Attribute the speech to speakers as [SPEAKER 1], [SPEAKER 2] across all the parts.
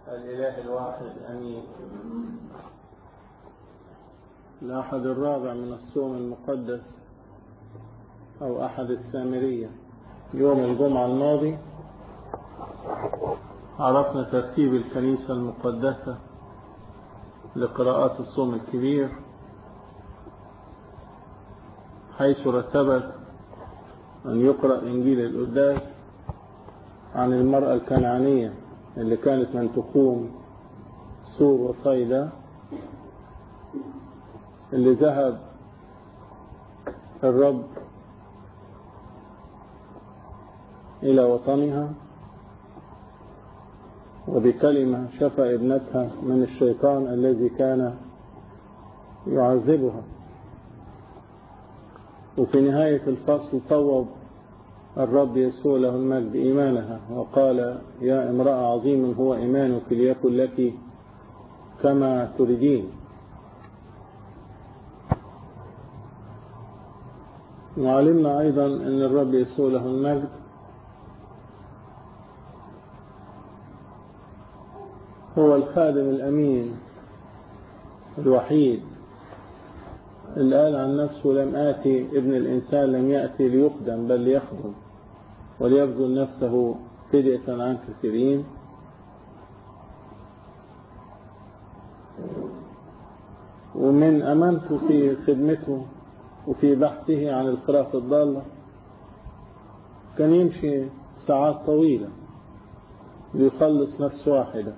[SPEAKER 1] الإله الواحد أمين. الأحد الرابع من الصوم المقدس أو أحد السامرية. يوم الجمعة الماضي عرفنا ترتيب الكنيسة المقدسة لقراءات الصوم الكبير، حيث رتبت أن يقرأ إنجيل القداس عن المرأة الكنعانية اللي كانت من تقوم سور وصيدا، اللي ذهب الرب إلى وطنها وبكلمة شفى ابنتها من الشيطان الذي كان يعذبها. وفي نهاية الفصل طوب الرب يسوع له المجد إيمانها وقال: يا امرأة عظيم هو إيمانك ليكن لك كما تريدين. وعلمنا أيضا أن الرب يسوع له المجد هو الخادم الأمين الوحيد اللي قال عن نفسه: لم آتي ابن الإنسان لم يأتي ليخدم بل ليخدم وليبذل نفسه فدية عن كثيرين. ومن أمانته في خدمته وفي بحثه عن الخراف الضالة كان يمشي ساعات طويلة ليخلص نفس واحدة.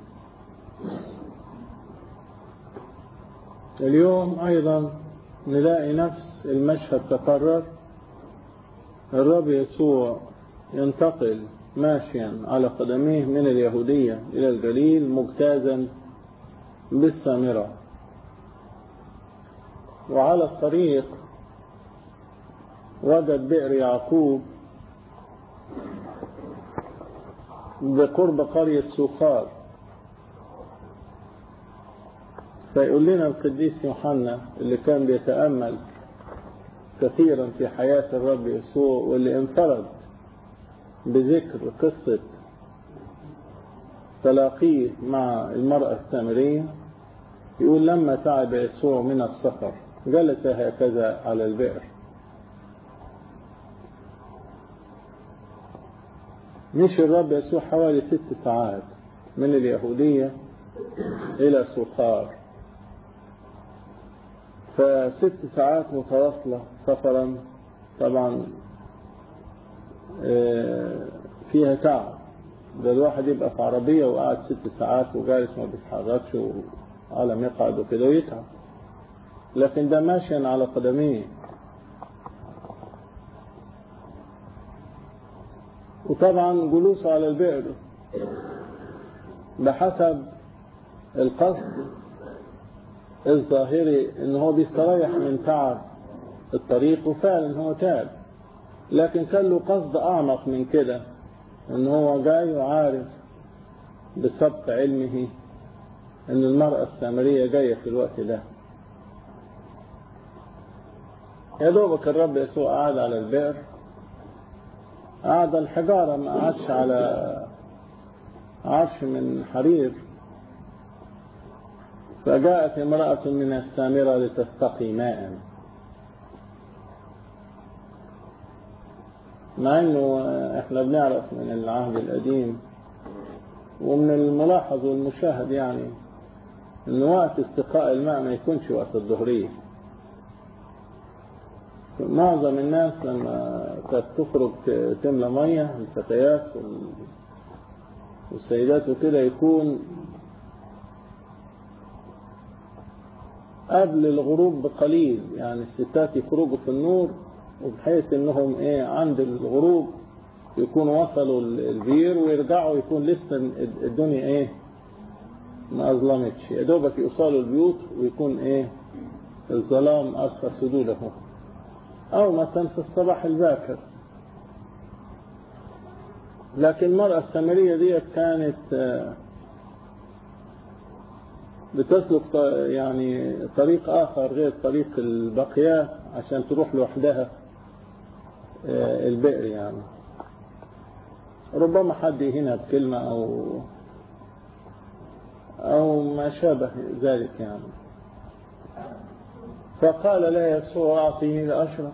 [SPEAKER 1] اليوم أيضا نلاقي نفس المشهد تكرر. الرب يسوع ينتقل ماشيا على قدميه من اليهودية إلى الجليل مجتازا بالسامرة، وعلى الطريق وجد بئر يعقوب بقرب قرية سوخار. فيقول لنا القديس يوحنا اللي كان بيتأمل كثيرا في حياة الرب يسوع واللي انفرد بذكر قصة تلاقيه مع المرأة السامرية، يقول: لما تعب يسوع من السفر جلس هكذا على البئر. مشي الرب يسوع حوالي 6 ساعات من اليهودية إلى سوخار، ف6 ساعات متواصلة سفرا طبعا فيها تعب. ده الواحد يبقى في عربية وقاعد 6 ساعات وجالس ما بيتحركش وعلى مقعد وكده ويتعب، لكن ده ماشيا على قدميه. وطبعا جلوسه على البئر بحسب القصد الظاهري ان هو بيستريح من تعب الطريق، وفعلا هو تعب، لكن كان له قصد اعمق من كده، ان هو جاي وعارف بسبق علمه ان المرأة السامرية جاية في الوقت ده. يا دوبك الرب يسوع قعد على البئر، قعد الحجارة، ما قعدش على عرش من حرير. فجاءت امرأة من السامرة لتستقي ماء، مع انه احنا بنعرف من العهد القديم ومن الملاحظ والمشاهد يعني ان وقت استقاء الماء ما يكونش وقت الظهرية. معظم الناس لما كانت تخرج تملى مية، الفتيات والسيدات وكده، يكون قبل الغروب بقليل، يعني الستات يخرجوا في النور وبحيث انهم عند الغروب يكونوا وصلوا البير ويرجعوا يكون لسه الدنيا ما اظلمتش، يا دوبك يوصلوا البيوت ويكون الظلام أرخى سدودهم، او مثلا في الصباح الباكر. لكن المرأة السامرية دي كانت بتسلك يعني طريق آخر غير طريق البقيات عشان تروح لوحدها البئر. يعني ربما حد هنا بكلمة أو أو ما شابه ذلك يعني. فقال لا يسوع أعطيني لأشرب.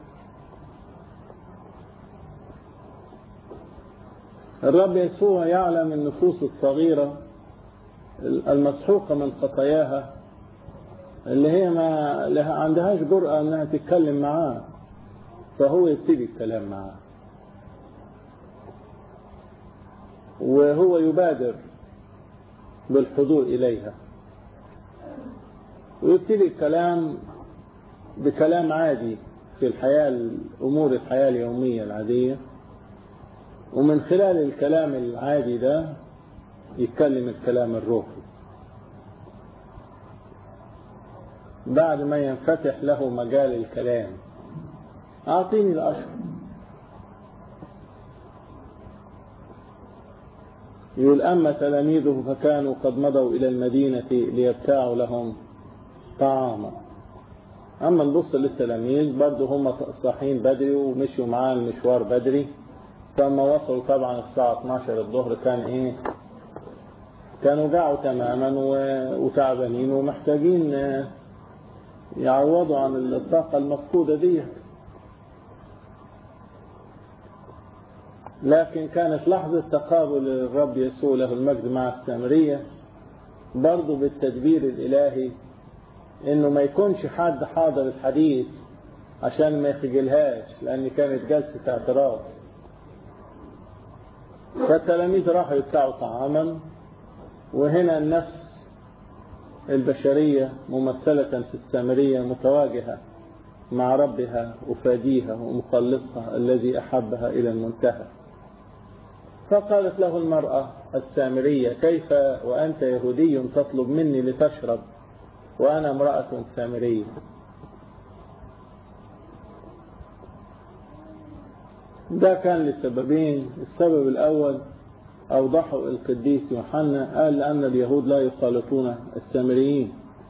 [SPEAKER 1] الرب يسوع يعلم النفوس الصغيرة المسحوقة من خطاياها، اللي هي ما عندهاش جرأة أنها تتكلم معاه، فهو يبتدي الكلام معاه، وهو يبادر بالحضور إليها، ويبتدي الكلام بكلام عادي في الحياة، أمور الحياة اليومية العادية، ومن خلال الكلام العادي ده يتكلم الكلام الروحي بعد ما ينفتح له مجال الكلام. أعطيني الأشرب. يقول أما تلاميذه فكانوا قد مضوا إلى المدينة ليبتاعوا لهم طعاما. أما نبص للتلاميذ برضو هم صاحين بدري ومشوا معاه المشوار بدري، فلما وصلوا طبعا الساعة 12 الظهر كانوا جاعوا تماما وتعبانين ومحتاجين يعوضوا عن الطاقة المفقودة دي. لكن كانت لحظة تقابل الرب يسوع له المجد مع السامرية برضو بالتدبير الإلهي، إنه ما يكونش حد حاضر الحديث عشان ما يخجلهاش، لأن كانت جلسة اعتراض. فالتلاميذ راحوا يبتاعوا طعاما، وهنا النفس البشرية ممثلة في السامرية متواجهة مع ربها وفاديها ومخلصها الذي أحبها إلى المنتهى. فقالت له المرأة السامرية كيف وأنت يهودي تطلب مني لتشرب وأنا امرأة سامرية؟ ده كان لسببين. السبب الأول أوضحه القديس يوحنا، قال لأن اليهود لا يخالطون السامريين.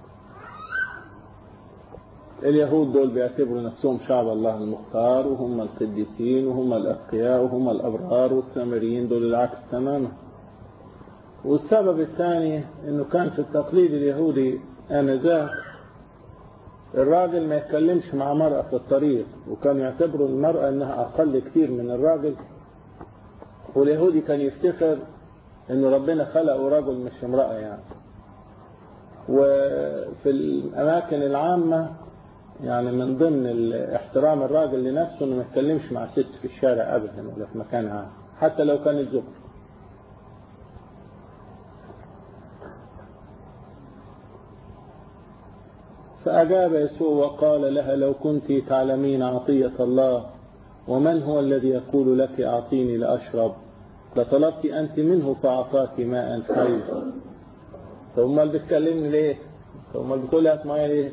[SPEAKER 1] اليهود دول بيعتبروا نفسهم شعب الله المختار، وهم القديسين وهم الأتقياء وهم الأبرار، والسامريين دول العكس تماما. والسبب الثاني انه كان في التقليد اليهودي آنذاك الراجل ما يتكلمش مع مرأة في الطريق، وكانوا يعتبروا المرأة انها اقل كتير من الراجل، واليهودي كان يفتخر انه ربنا خلقه رجل مش امرأة يعني. وفي الاماكن العامة يعني من ضمن احترام الراجل لنفسه انه ما يتكلمش مع ست في الشارع ابدا ولا في مكان عام حتى لو كان الزوج. فأجاب يسوع وقال لها لو كنت تعلمين عطية الله ومن هو الذي يقول لك أعطيني لأشرب لطلبت أنت منه فأعطاك ماء حي. ثم اللي بتكلمني ليه؟ ثم اللي بتقول لها اسمعي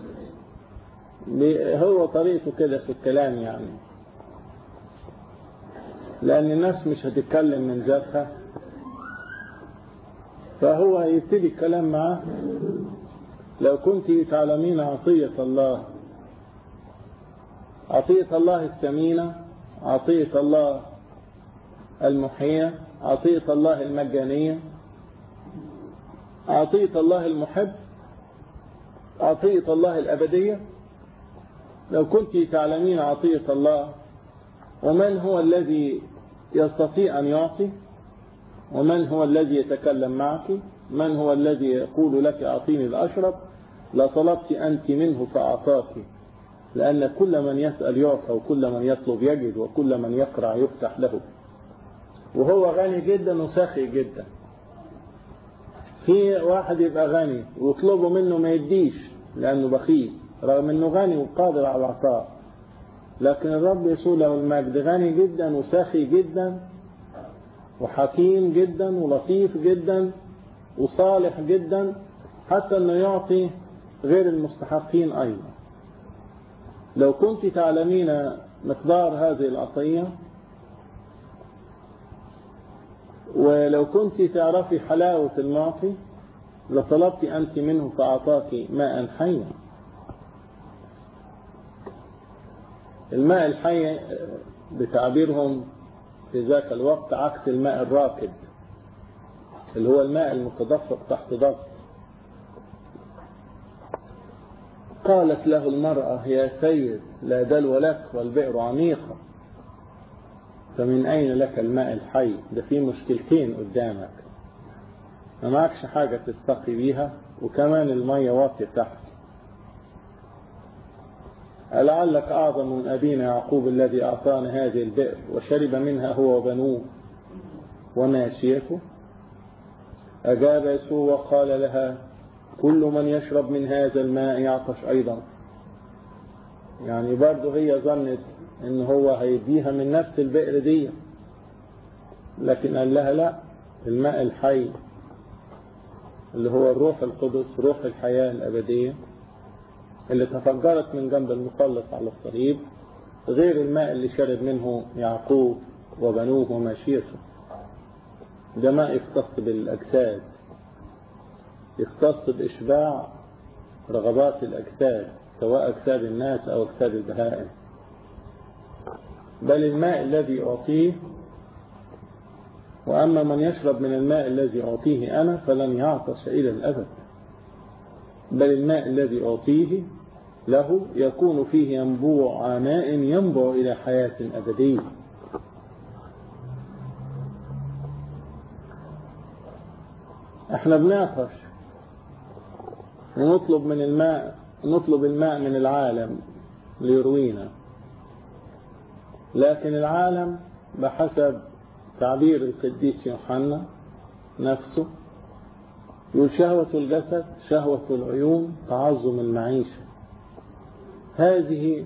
[SPEAKER 1] ليه؟ هو طريقته كده في الكلام يعني، لأن الناس مش هتتكلم من ذاتها، فهو يبتدي الكلام معه. لو كنت تعلمين عطية الله، عطية الله الثمينة، عطية الله المحية، عطية الله المجانية، عطية الله المحب، عطية الله الأبدية. لو كنت تعلمين عطية الله ومن هو الذي يستطيع أن يعطي، ومن هو الذي يتكلم معك، من هو الذي يقول لك أعطيني لأشرب، لطلبت أنت منه فأعطاك، لأن كل من يسأل يعطى وكل من يطلب يجد وكل من يقرع يفتح له. وهو غني جدا وسخي جدا. في واحد يبقى غني ويطلبه منه ما يديش لأنه بخيل رغم أنه غني وقادر على العطاء، لكن الرب يسوع له المجد غني جدا وسخي جدا وحكيم جدا ولطيف جدا وصالح جدا، حتى أنه يعطي غير المستحقين أيضا. لو كنت تعلمين مقدار هذه العطية، ولو كنت تعرفي حلاوة المعطي، لطلبت أنت منه فأعطاك ماء حيا. الماء الحي بتعبيرهم في ذاك الوقت عكس الماء الراكد اللي هو الماء المتدفق تحت ضغط. قالت له المرأة يا سيد لا دلو لك والبئر عميقة فمن أين لك الماء الحي؟ ده في مشكلتين قدامك، ما معكش حاجة تستقي بيها وكمان المية واطية تحت. ألعلك أعظم من أبينا يعقوب الذي أعطانا هذه البئر وشرب منها هو وبنوه وماشيته؟ أجاب يسوع وقال لها كل من يشرب من هذا الماء يعطش أيضا. يعني برضه هي ظنت إن هو هيديها من نفس البئر دي، لكن قال لها لا، الماء الحي اللي هو الروح القدس، روح الحياة الأبدية اللي تفجرت من جنب المخلص على الصليب، غير الماء اللي شرب منه يعقوب وبنوه وماشيته. ده ماء يختص بالأجساد، يختص بإشباع رغبات الأجساد، سواء أجساد الناس أو أجساد البهائم. بل الماء الذي أعطيه، وأما من يشرب من الماء الذي أعطيه أنا فلن يعطش إلى الأبد، بل الماء الذي أعطيه له يكون فيه ينبوع ماء ينبع إلى حياة أبدية. احنا بنعطش ونطلب من الماء، نطلب الماء من العالم ليروينا، لكن العالم بحسب تعبير القديس يوحنا نفسه يقول شهوة الجسد، شهوة العيون، تعظم المعيشة. هذه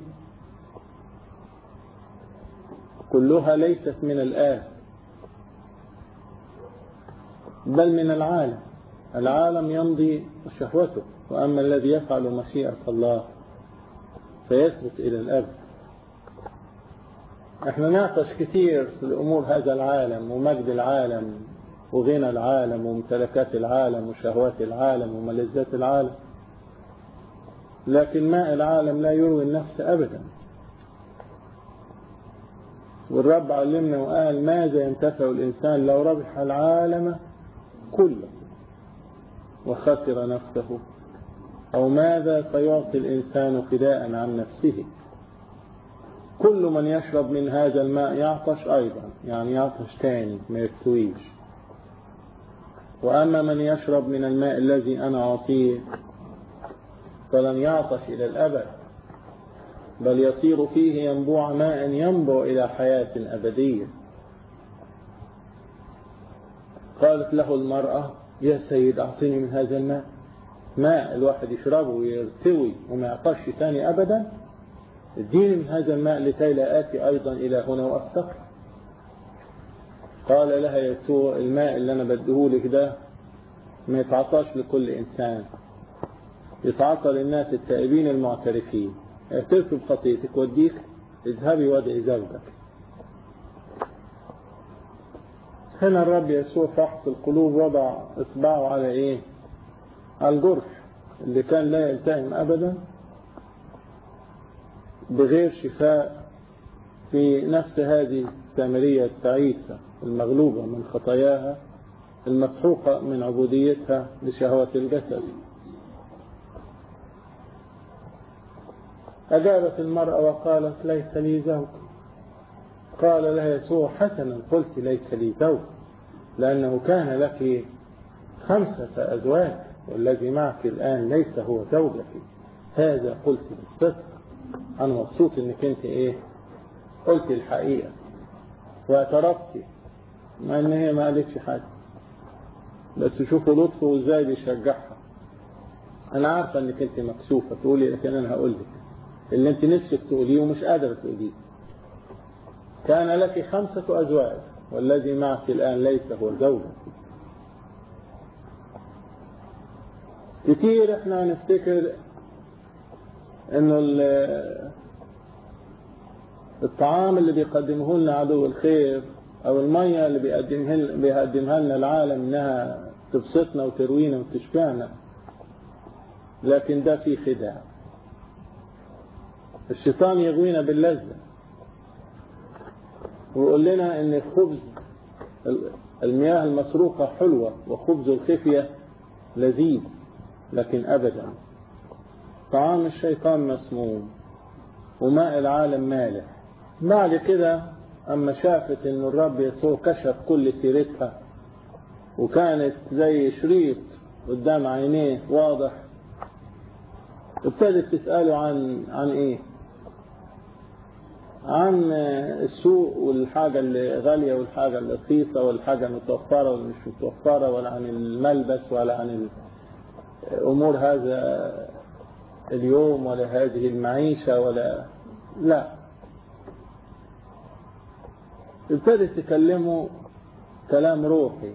[SPEAKER 1] كلها ليست من الآب بل من العالم. العالم يمضي شهوته، وأما الذي يفعل مشيئة الله فيثبت إلى الأبد. احنا نعطش كثير في الأمور هذا العالم ومجد العالم وغنى العالم وممتلكات العالم وشهوات العالم وملذات العالم، لكن ماء العالم لا يروي النفس أبدا. والرب علمنا وقال ماذا ينتفع الإنسان لو ربح العالم كله وخسر نفسه، أو ماذا سيعطي الإنسان فداء عن نفسه؟ كل من يشرب من هذا الماء يعطش أيضا، يعني يعطش تاني ما يستويش. وأما من يشرب من الماء الذي أنا أعطيه فلن يعطش إلى الأبد، بل يصير فيه ينبوع ماء ينبع إلى حياة أبدية. قالت له المرأة يا سيد أعطيني من هذا الماء، ماء الواحد يشربه ويرتوي وما يعطش ثاني أبدا، اديني من هذا الماء لكي لا آتي أيضا إلى هنا وأستقي. قال لها يسوع الماء اللي أنا بديهولك ده ما يتعطاش لكل إنسان، يتعطى للناس التائبين المعترفين. اعترفي بخطيئتك وديك، اذهبي وادعي زوجك. هنا الرب يسوع فحص القلوب وضع إصبعه على إيه؟ على الجرح اللي كان لا يلتئم أبدا بغير شفاء في نفس هذه السامرية التعيسة المغلوبة من خطاياها المسحوقة من عبوديتها لشهوات الجسد. أجابت المرأة وقالت ليس لي زوج. قال لها يسوع حسنا قلت ليس لي زوج، لأنه كان لك 5 أزواج والذي معك الآن ليس هو زوجك. هذا قلت بالصدق. أنا مبسوط إنك أنت إيه؟ قلت الحقيقة واعترفتي، مع إن هي ما قالتش حاجة، بس شوفوا لطفه وإزاي بيشجعها. أنا عارفة إنك أنت مكسوفة تقولي، لكن أنا هقول لك اللي أنت نفسك تقوليه ومش قادرة تقوليه. كان لك 5 أزواج والذي معك الآن ليس هو زوجك. كتير احنا نفتكر انه الطعام اللي بيقدمه لنا عدو الخير او المية اللي بيقدمها لنا العالم انها تبسطنا وتروينا وتشبعنا، لكن ده فيه خداع. الشيطان يغوينا باللذة ويقول لنا ان خبز المياه المسروقة حلوة وخبز الخفية لذيذ، لكن ابدا طعام الشيطان مسموم وماء العالم مالح. بعد كده أما شافت إن الرب يسوع كشف كل سيرتها وكانت زي شريط قدام عينيه واضح، ابتدت تسأله عن إيه؟ عن السوق والحاجة اللي غالية والحاجة اللي رخيصة والحاجة المتوفرة واللي مش متوفرة، ولا عن الملبس ولا عن أمور هذا اليوم ولا هذه المعيشة ولا لا. ابتدت تكلمه كلام روحي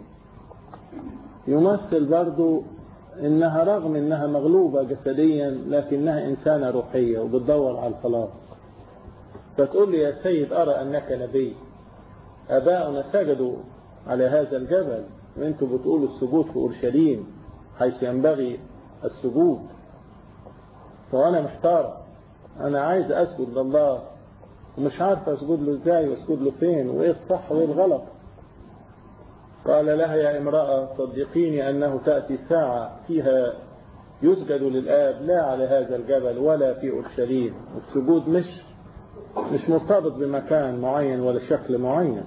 [SPEAKER 1] يمثل برضو إنها رغم إنها مغلوبة جسديا لكنها إنسانة روحية وبتدور على الخلاص. فتقول لي يا سيد أرى أنك نبي، آباؤنا سجدوا على هذا الجبل وأنتم بتقولوا السجود في أورشليم حيث ينبغي السجود. فأنا محتار، أنا عايز أسجد لله ومش عارف أسجد له إزاي وأسجد له فين وإيه الصح وإيه الغلط. قال لها يا امرأة صدقيني أنه تأتي ساعة فيها يسجد للآب لا على هذا الجبل ولا في أورشليم. السجود مش مرتبط بمكان معين ولا شكل معين.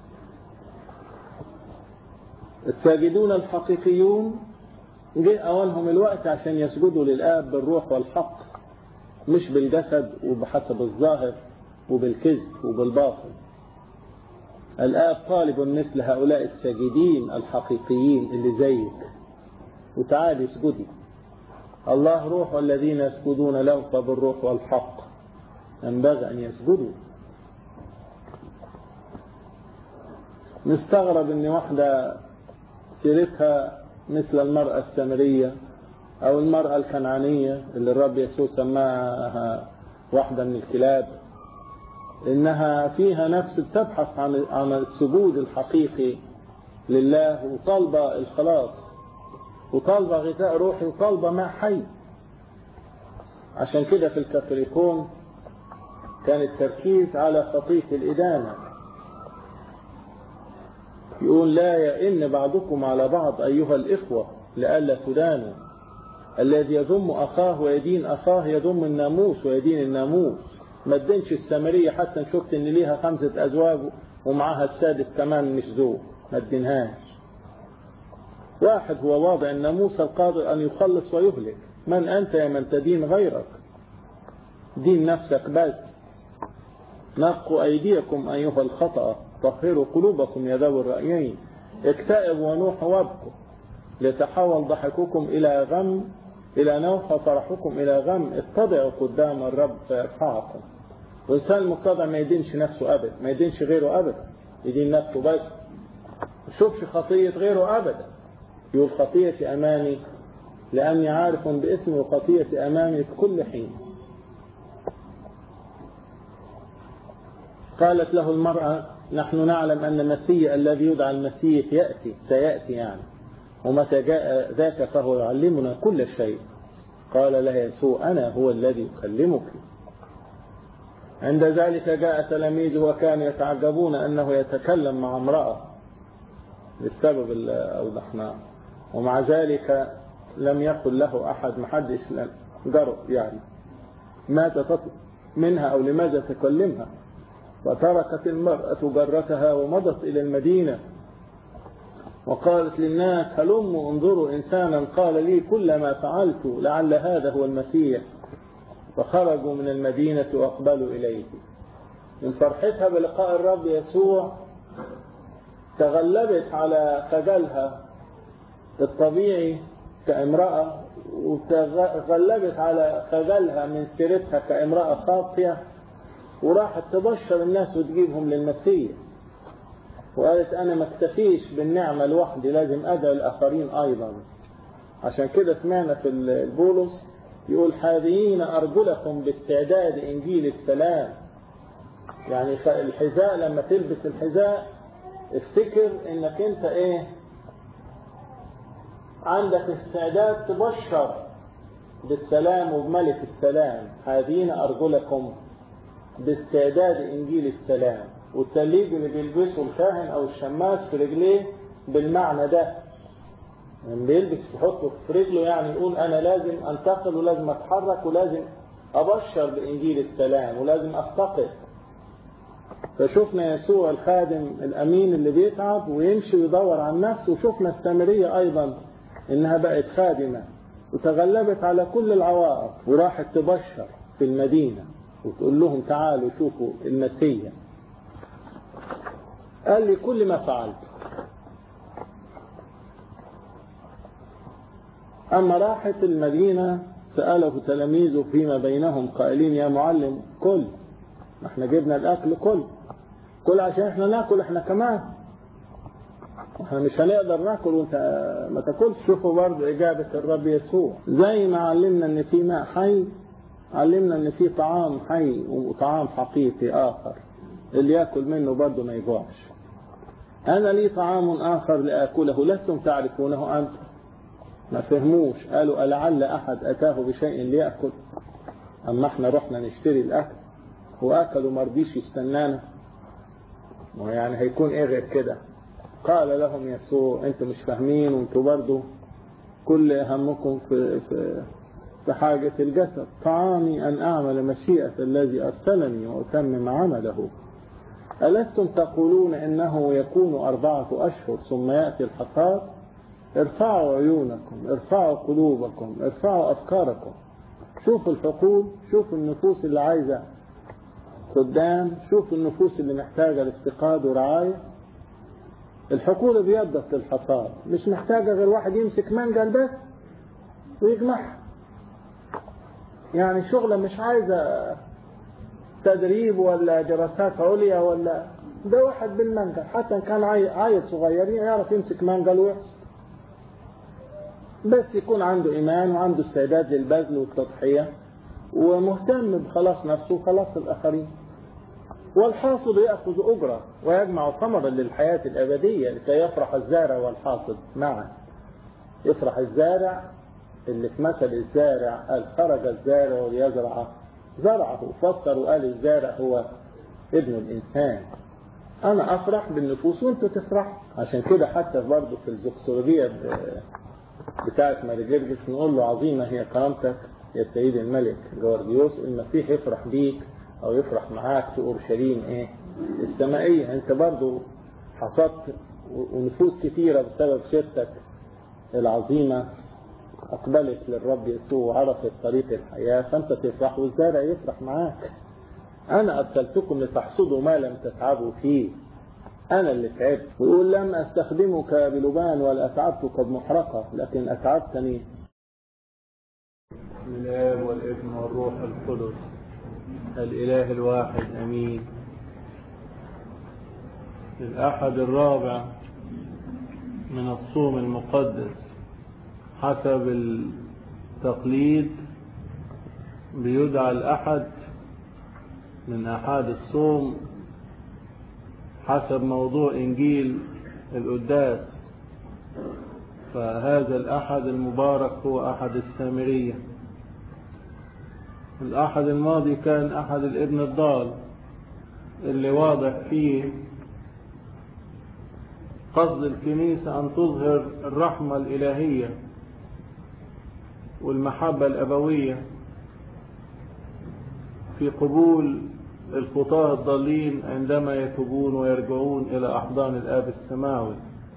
[SPEAKER 1] الساجدون الحقيقيون جاء أولهم الوقت عشان يسجدوا للآب بالروح والحق، مش بالجسد وبحسب الظاهر وبالكذب وبالباطل. الآب طالب مثل هؤلاء الساجدين الحقيقيين اللي زيك، وتعالي اسجدي. الله روح والذين يسجدون له فبالروح والحق ينبغي أن يسجدوا. نستغرب ان واحدة سيرتها مثل المرأة السامرية او المرأة الكنعانية اللي الرب يسوع سماها واحدة من الكلاب، انها فيها نفس بتبحث عن السجود الحقيقي لله وطالبة الخلاص وطالبة غذاء روحي وطالبة ماء حي. عشان كده في الكاثوليكون كان التركيز على خطية الإدانة. يقول لا يئن بعضكم على بعض أيها الإخوة لئلا تدانوا. الذي يذم أخاه ويدين أخاه يذم الناموس ويدين الناموس. ما تدينش السامرية حتى شفت إن ليها 5 أزواج ومعها السادس كمان مش زوج، ما تدينهاش. واحد هو واضع الناموس القادر أن يخلص ويهلك. من أنت يا من تدين غيرك؟ دين نفسك بس. نقوا أيديكم أيها الخطأ، طهروا قلوبكم يا ذوي الرأيين، اكتئبوا ونوحوا وابكوا لتحول ضحككم إلى غم إلى نوح وفرحكم إلى غم. اتضعوا قدام الرب فيرفعكم. والإنسان المتضع ما يدينش نفسه أبدا، ما يدينش غيره أبدا، يدين نفسه بس. ما يشوفش خطية غيره أبدا. يقول خطيتي أمامي لأني عارف باسمي وخطيتي أمامي في كل حين. قالت له المرأة نحن نعلم أن المسيح الذي يدعى المسيح سيأتي يعني، ومتى جاء ذاك فهو يعلمنا كل شيء. قال لها يسوع أنا هو الذي أكلمك. عند ذلك جاء تلاميذه وكانوا يتعجبون أنه يتكلم مع امرأة للسبب اللي أوضحناه، ومع ذلك لم يقل له أحد، محدش جرؤ يعني ماذا تطلب منها أو لماذا تكلمها. فتركت المرأة جرتها ومضت إلى المدينة وقالت للناس هلموا انظروا إنسانا قال لي كل ما فعلت، لعل هذا هو المسيح. فخرجوا من المدينة وأقبلوا إليه. من فرحتها بلقاء الرب يسوع تغلبت على خجلها الطبيعي كامرأة، وتغلبت على خجلها من سيرتها كامرأة خاطئة، وراحت تبشر الناس وتجيبهم للمسيح. وقالت أنا ما اكتفيش بالنعمة لوحدي، لازم أدعو الآخرين أيضا. عشان كده سمعنا في البولس يقول حاذين أرجلكم باستعداد إنجيل السلام. يعني الحذاء لما تلبس الحذاء افتكر إنك أنت عندك استعداد تبشر بالسلام وبملك السلام. حاذين أرجلكم باستعداد إنجيل السلام. والتليج اللي بيلبسه الكاهن أو الشماس في رجليه بالمعنى ده. يعني بيلبس يحطه في رجله، يعني يقول أنا لازم أنتقل ولازم أتحرك ولازم أبشر بإنجيل السلام ولازم أفتقد. فشفنا يسوع الخادم الأمين اللي بيتعب ويمشي ويدور عن نفسه، وشفنا السامرية أيضا إنها بقت خادمة وتغلبت على كل العوائق وراحت تبشر في المدينة وتقول لهم تعالوا شوفوا المسيح. قال لي كل ما فعلت. أما راحت المدينة سأله تلاميذه فيما بينهم قائلين يا معلم كل، احنا جبنا الأكل كل عشان احنا ناكل احنا كمان، احنا مش هنقدر ناكل وانت ما تاكلش. شوفوا برضه إجابة الرب يسوع، زي ما علمنا ان في ماء حي علمنا ان في طعام حي وطعام حقيقي آخر اللي يأكل منه برضه ما يجوعش. أنا لي طعام آخر لأكله لستم تعرفونه أنتم. ما فهموش، قالوا ألعل أحد أتاه بشيء ليأكل، أما احنا رحنا نشتري الأكل وأكلوا مرضيش يستنانا، ويعني هيكون إيه غير كده. قال لهم يسوع أنتم مش فاهمين، وأنتم برضو كل همكم في حاجة الجسد. طعامي أن أعمل مشيئة الذي أرسلني وأتمم عمله. ألستم تقولون إنه يكون 4 أشهر ثم يأتي الحصاد؟ ارفعوا عيونكم، ارفعوا قلوبكم، ارفعوا أفكاركم. شوفوا الحقول، شوفوا النفوس اللي عايزة قدام، شوفوا النفوس اللي محتاجة لافتقاد ورعاية. الحقول بيضت للحصاد، مش محتاجة غير واحد يمسك منجل بس ويجمعها. يعني شغلة مش عايزة تدريب ولا دراسات عليا ولا ده واحد بالمنجل، حتى إن كان عيل صغير يعرف يمسك منجل ويحصد، بس يكون عنده إيمان وعنده استعداد للبذل والتضحية ومهتم بخلاص نفسه وخلاص الآخرين. والحاصد يأخذ أجرة ويجمع ثمرا للحياة الأبدية لكي يفرح الزارع والحاصد معا. يفرح الزارع اللي في مثل الزارع قال خرج الزارع وليزرع زرعه، فسر وقال الزارع هو ابن الإنسان. أنا أفرح بالنفوس وأنتوا تفرحوا. عشان كده حتى برضه في الزكسولوجية بتاعت ماري جرجس نقول له عظيمة هي كرامتك يا سيد الملك جورديوس، المسيح يفرح بيك أو يفرح معاك في أورشليم السمائية. أنت برضو حصدت ونفوس كثيرة بسبب سيرتك العظيمة أقبلت للرب يسوع وعرفت طريق الحياة، فأنت تفرح والزارع يفرح معاك. أنا أرسلتكم لتحصدوا ما لم تتعبوا فيه، أنا اللي تعبت. ويقول لم أستخدمك بلبان ولا أتعبتك بمحرقة لكن أتعبتني. بسم الله والابن والروح القدس الإله الواحد أمين. الأحد الرابع من الصوم المقدس حسب التقليد بيدعى الأحد من أحد الصوم حسب موضوع إنجيل القداس. فهذا الأحد المبارك هو أحد السامرية. الأحد الماضي كان أحد الابن الضال اللي واضح فيه قصد الكنيسة أن تظهر الرحمة الإلهية والمحبة الأبوية في قبول الخطاة الضالين عندما يتوبون ويرجعون إلى أحضان الآب السماوي.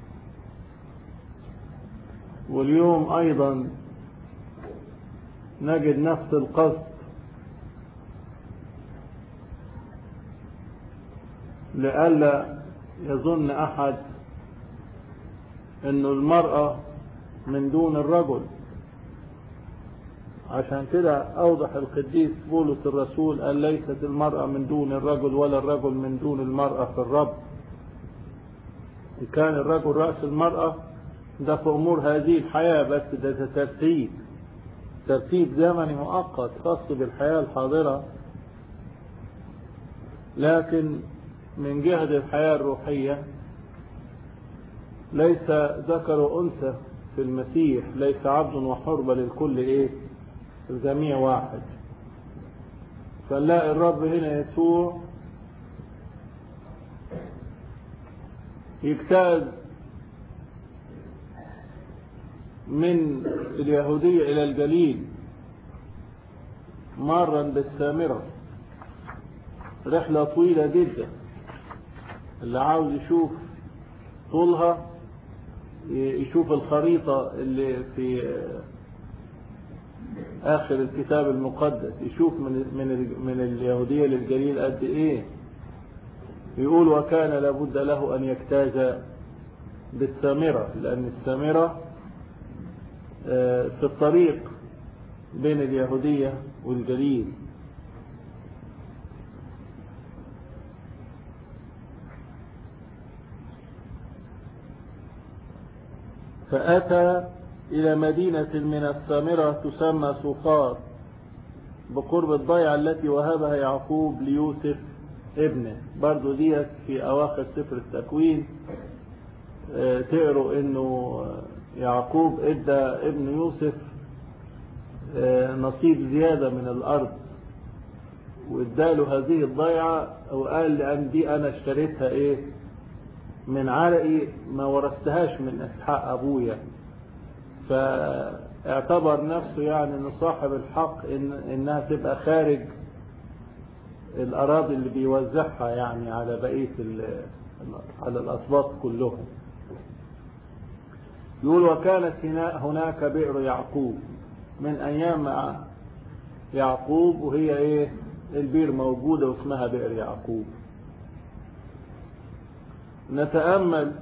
[SPEAKER 1] واليوم أيضا نجد نفس القصد لئلا يظن أحد أن المرأة من دون الرجل. عشان كده أوضح القديس بولس الرسول قال ليست المرأة من دون الرجل ولا الرجل من دون المرأة في الرب. كان الرجل رأس المرأة ده في أمور هذه الحياة، بس ده ترتيب زمني مؤقت خاص بالحياة الحاضرة. لكن من جهة الحياة الروحية ليس ذكر وأنثى في المسيح، ليس عبد وحر بل الكل الجميع واحد. فنلاقي الرب هنا يسوع يجتاز من اليهودية إلى الجليل مرا بالسامرة، رحلة طويلة جدا. اللي عاوز يشوف طولها يشوف الخريطة اللي في آخر الكتاب المقدس، يشوف من اليهودية للجليل قد إيه. يقول وكان لابد له أن يجتاز بالسامرة، لأن السامرة في الطريق بين اليهودية والجليل. فأتى إلى مدينة من السامرة تسمى سوقار بقرب الضيعة التي وهبها يعقوب ليوسف ابنه. برضو ديت في أواخر سفر التكوين تقروا إنه يعقوب ادى ابن يوسف نصيب زيادة من الأرض، واداله هذه الضيعة وقال لأن دي أنا اشتريتها إيه من عرقي، ما ورثتهاش من إسحاق أبويا. فاعتبر نفسه يعني إنه صاحب الحق إنها تبقى خارج الأراضي اللي بيوزعها يعني على بقية على الأسباط كلهم. يقول وكانت هناك بئر يعقوب من أيام يعقوب، وهي إيه البئر موجودة واسمها بئر يعقوب. نتأمل.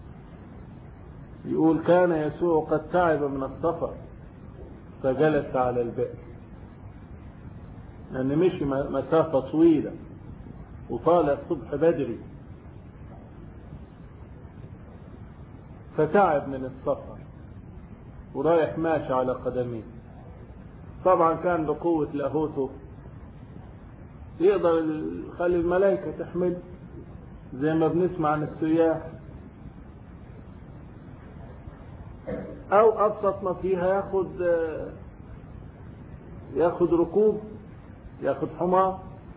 [SPEAKER 1] يقول كان يسوع قد تعب من السفر فجلس على البئر، لأن مشي مسافة طويلة وطالع الصبح بدري فتعب من السفر ورايح ماشي على قدميه. طبعا كان بقوة لاهوته يقدر يخلي الملائكة تحمل زي ما بنسمع عن السياح، او ابسط ما فيها ياخد ركوب، ياخد حمار.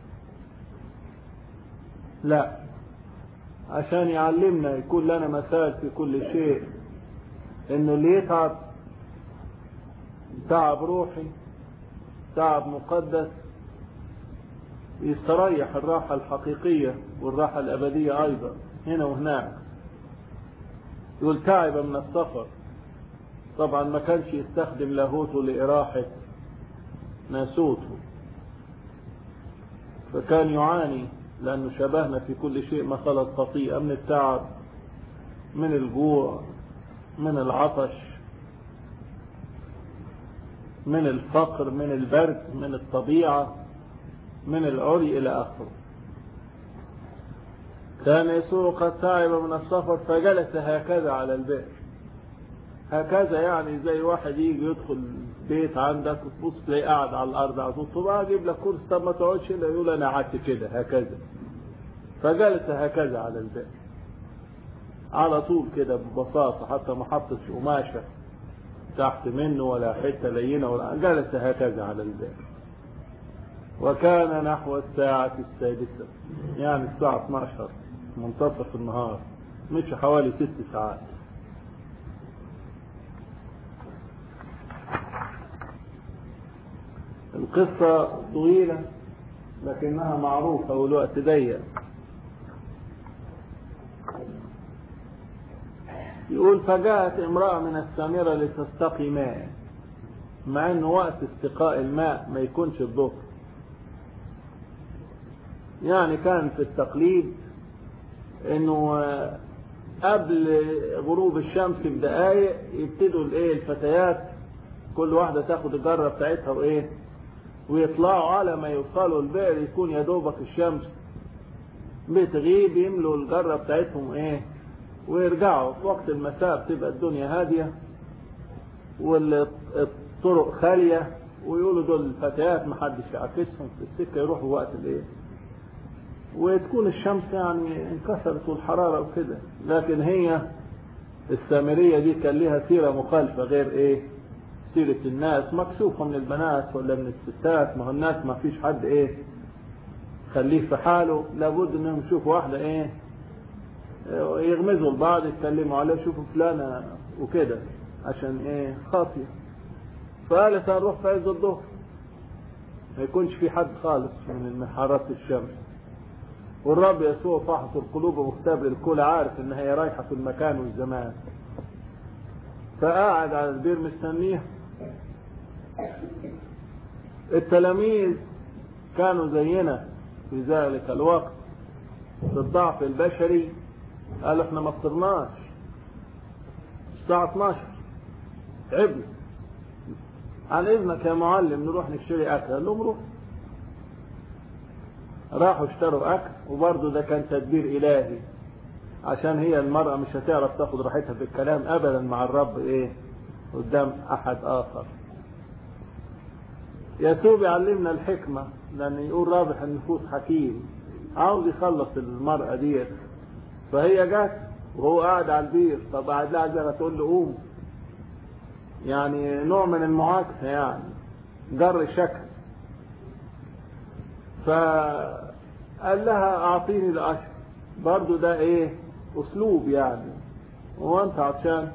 [SPEAKER 1] لا، عشان يعلمنا يكون لنا مثال في كل شيء، انه اللي يتعب تعب روحي تعب مقدس يستريح الراحة الحقيقية والراحة الأبدية أيضا هنا وهناك. يقول تعب من السفر. طبعا ما كانش يستخدم لاهوته لإراحة ناسوته، فكان يعاني لأنه شبهنا في كل شيء ما خلت خطيئة، من التعب، من الجوع، من العطش، من الفقر، من البرد، من الطبيعة، من العري إلى آخره. كان يسوع قد تعب من السفر فجلس هكذا على البئر. هكذا يعني زي واحد يجي يدخل بيت عندك وتبص تلاقيه قاعد على الأرض على طول، طب أجيب لك كرسي، طب ما تقعدش هنا، يقول أنا قعدت كده هكذا. فجلس هكذا على البئر على طول كده ببساطة، حتى ما حطش قماشة تحت منه ولا حتة لينة ولا، جلس هكذا على البئر. وكان نحو الساعة 6، يعني الساعة 12 منتصف النهار، مش حوالي 6 ساعات. القصة طويلة لكنها معروفة والوقت ضيق. يقول فجاءت امرأة من السامرة لتستقي ماء، مع انه وقت استقاء الماء ما يكونش الظهر، يعني كان في التقليد انه قبل غروب الشمس بدقايق يبتدوا الفتيات كل واحدة تاخد الجرة بتاعتها ويطلعوا على ما يوصلوا البئر، يكون يا دوبك الشمس بتغيب، يملوا الجرة بتاعتهم ويرجعوا. في وقت المساء بتبقى الدنيا هادية والطرق خالية، ويقولوا دول الفتيات محدش يعكسهم في السكة، يروحوا وقت وتكون الشمس يعني انكسرت والحرارة وكده. لكن هي السامرية دي كان لها سيرة مخالفة، غير سيرة الناس، مكسوفة من البنات ولا من الستات. ما هو الناس ما فيش حد خليه في حاله، لابد انهم يشوفوا واحدة يغمزوا البعض، يتكلموا عليه، شوفوا فلانة وكده. عشان ايه خاطية. فقالت هنروح في عز الظهر ما يكونش في حد خالص من حرارة الشمس. والرب يسوع فحص القلوب ومختبر الكل، عارف ان هي رايحة في المكان والزمان. فقاعد على البير مستنيها. التلاميذ كانوا زينا في ذلك الوقت في الضعف البشري، قالوا احنا ما فطرناش الساعة 12 تعبنا، عن اذنك يا معلم نروح نشتري اكل. قال لهم روح. راحوا اشتروا اكل، وبرضه ده كان تدبير الهي عشان هي المرأة مش هتعرف تاخد راحتها في الكلام ابدا مع الرب ايه قدام احد اخر. يسوع بيعلمنا الحكمة، لان يقول رابح النفوس حكيم، عاوز يخلص المرأة دي. فهي جت وهو قاعد على البير، طب قاعد لها زي ما تقول له قوم، يعني نوع من المعاكسة، يعني جر شكل. فقال لها اعطيني العشر، برضو ده ايه اسلوب يعني. هو انت عطشان؟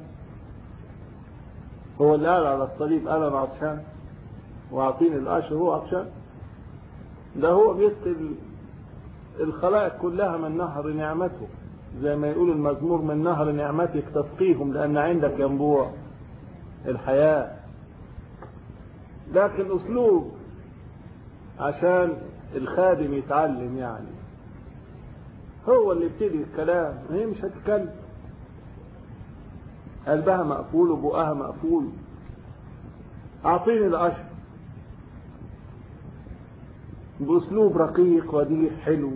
[SPEAKER 1] هو اللي قال على الصليب قال انا عطشان واعطيني العشر هو عطشان؟ ده هو بيسقي الخلائق كلها من نهر نعمته، زي ما يقول المزمور من نهر نعمتك تسقيهم لان عندك ينبوع الحياة. لكن اسلوب عشان الخادم يتعلم، يعني هو اللي يبتدي الكلام، هي مش هتتكلم، قلبها مقفول وبقها مقفول. اعطيني العشر باسلوب رقيق وديع حلو،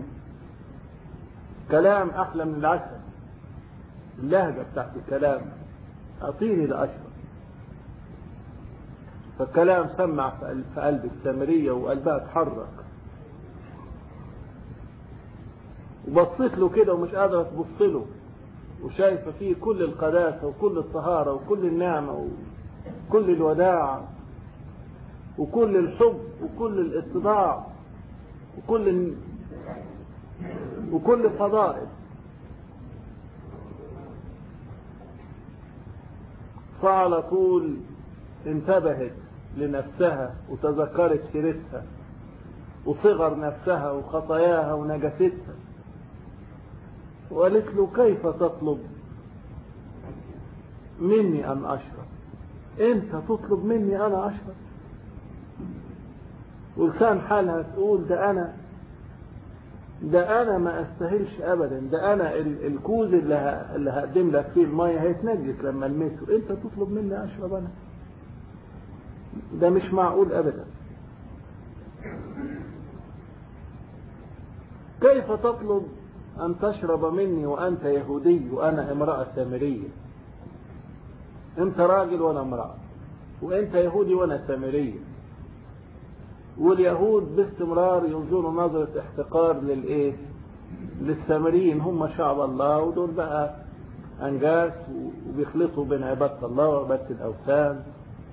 [SPEAKER 1] كلام احلى من العسل، اللهجة بتاعت الكلام اعطيني العشر. فالكلام سمع في قلب السامرية وقلبها اتحرك، وبصيت له كده ومش قادرة تبص له، وشايفة فيه كل القداسة وكل الطهارة وكل النعمة وكل الوداع وكل الحب وكل الاتباع وكل فضائل. فعلى طول انتبهت لنفسها وتذكرت سيرتها وصغر نفسها وخطاياها ونجستها، وقالت له كيف تطلب مني أن أشرب؟ أنت تطلب مني أنا أشرب؟ ولسان حالها تقول ده أنا ما أستاهلش أبدا، ده أنا الكوز اللي هقدم لك فيه المية هيتنجس لما ألمسه، أنت تطلب مني أشرب أنا؟ ده مش معقول أبدا. كيف تطلب أن تشرب مني وأنت يهودي وأنا امرأة سامرية؟ أنت راجل وأنا امرأة، وأنت يهودي وأنا سامرية، واليهود باستمرار ينظروا نظرة احتقار للسامريين، هم شعب الله ودول بقى أنجاس وبيخلطوا بين عبادة الله وعبادة الأوثان.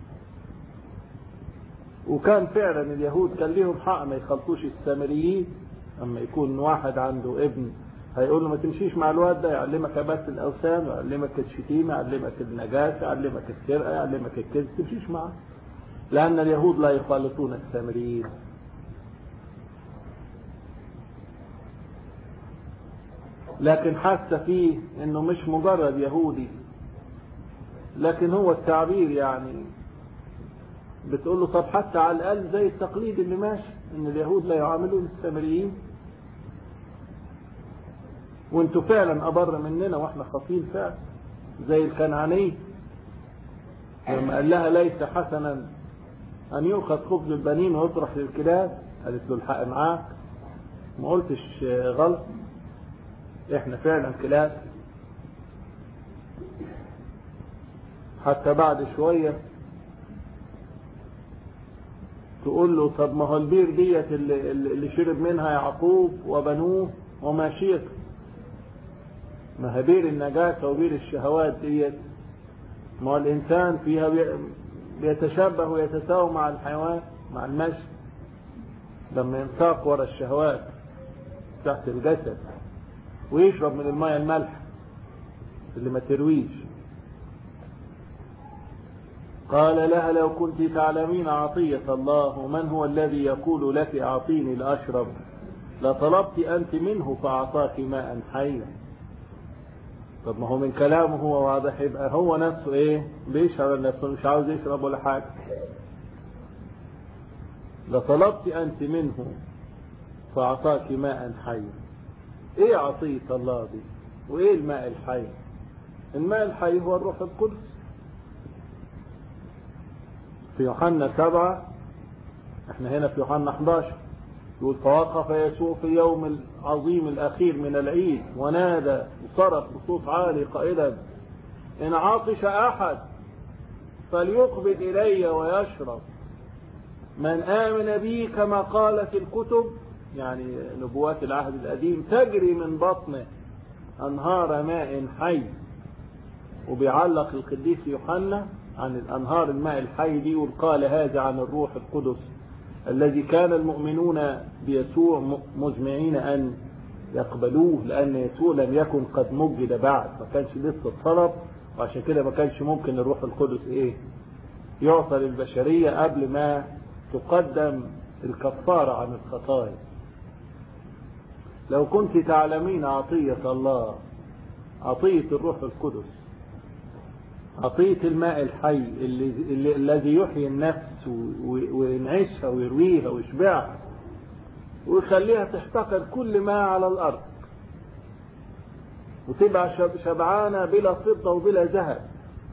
[SPEAKER 1] وكان فعلا اليهود كان ليهم حق ما يخلطوش السامريين. اما يكون واحد عنده ابن هيقول له ما تمشيش مع الواد ده، يعلمك عبادة الأوثان ويعلمك الشتيمة يعلمك النجاسة يعلمك السرقة يعلمك الكذب، تمشيش معه، لأن اليهود لا يخالطون السامريين. لكن حاسة فيه انه مش مجرد يهودي، لكن هو التعبير يعني بتقول له طب حتى على الأقل زي التقليد اللي ماشي ان اليهود لا يعاملون السامريين، وانتوا فعلا أبر مننا واحنا خاطئين فعلا، زي الكنعاني لما قال لها ليس حسنا أن يؤخذ خبز البنين ويطرح للكلاب، قالت له الحق معاك، ما قلتش غلط، احنا فعلا كلاب. حتى بعد شوية تقول له طب ما هو البير ديت اللي شرب منها يعقوب وبنوه وماشيته، ما هي بير النجاسة وبير الشهوات ديت، ما هو الإنسان فيها بيتشبه ويتساوى مع الحيوان مع المشي لما ينساق ورا الشهوات تحت الجسد ويشرب من الماء المالح اللي ما ترويش. قال لها لو كنت تعلمين عطية الله من هو الذي يقول لك أعطيني لأشرب لطلبت أنت منه فأعطاك ماء حيا. طب ما هو من كلامه هو واضح، يبقى هو نفسه ايه بيشعر نفسه مش عاوز يشرب ولا حاجة. لطلبت أنت منه فأعطاك ماء حيا. ايه عطية الله دي وايه الماء الحي؟ الماء الحي هو الروح القدس. في يوحنا 7، احنا هنا في يوحنا 11 يقول فوقف يسوع في يوم العظيم الأخير من العيد ونادى وصرخ بصوت عالي قائلا إن عطش أحد فليقبل إلي ويشرب، من آمن بي كما قالت الكتب، يعني نبوات العهد القديم، تجري من بطنه أنهار ماء حي. وبيعلق القديس يوحنا عن الأنهار الماء الحي دي وقال هذا عن الروح القدس الذي كان المؤمنون بيسوع مزمعين أن يقبلوه، لأن يسوع لم يكن قد مجد بعد، ما كانش لسه الطلب، وعشان كده ما كانش ممكن الروح القدس يعطى للبشرية قبل ما تقدم الكفارة عن الخطايا. لو كنت تعلمين عطية الله، عطية الروح القدس، عطية الماء الحي الذي يحيي النفس وينعشها ويرويها ويشبعها ويخليها تحتقر كل ما على الأرض وتبقى شبعانة بلا فضة وبلا ذهب.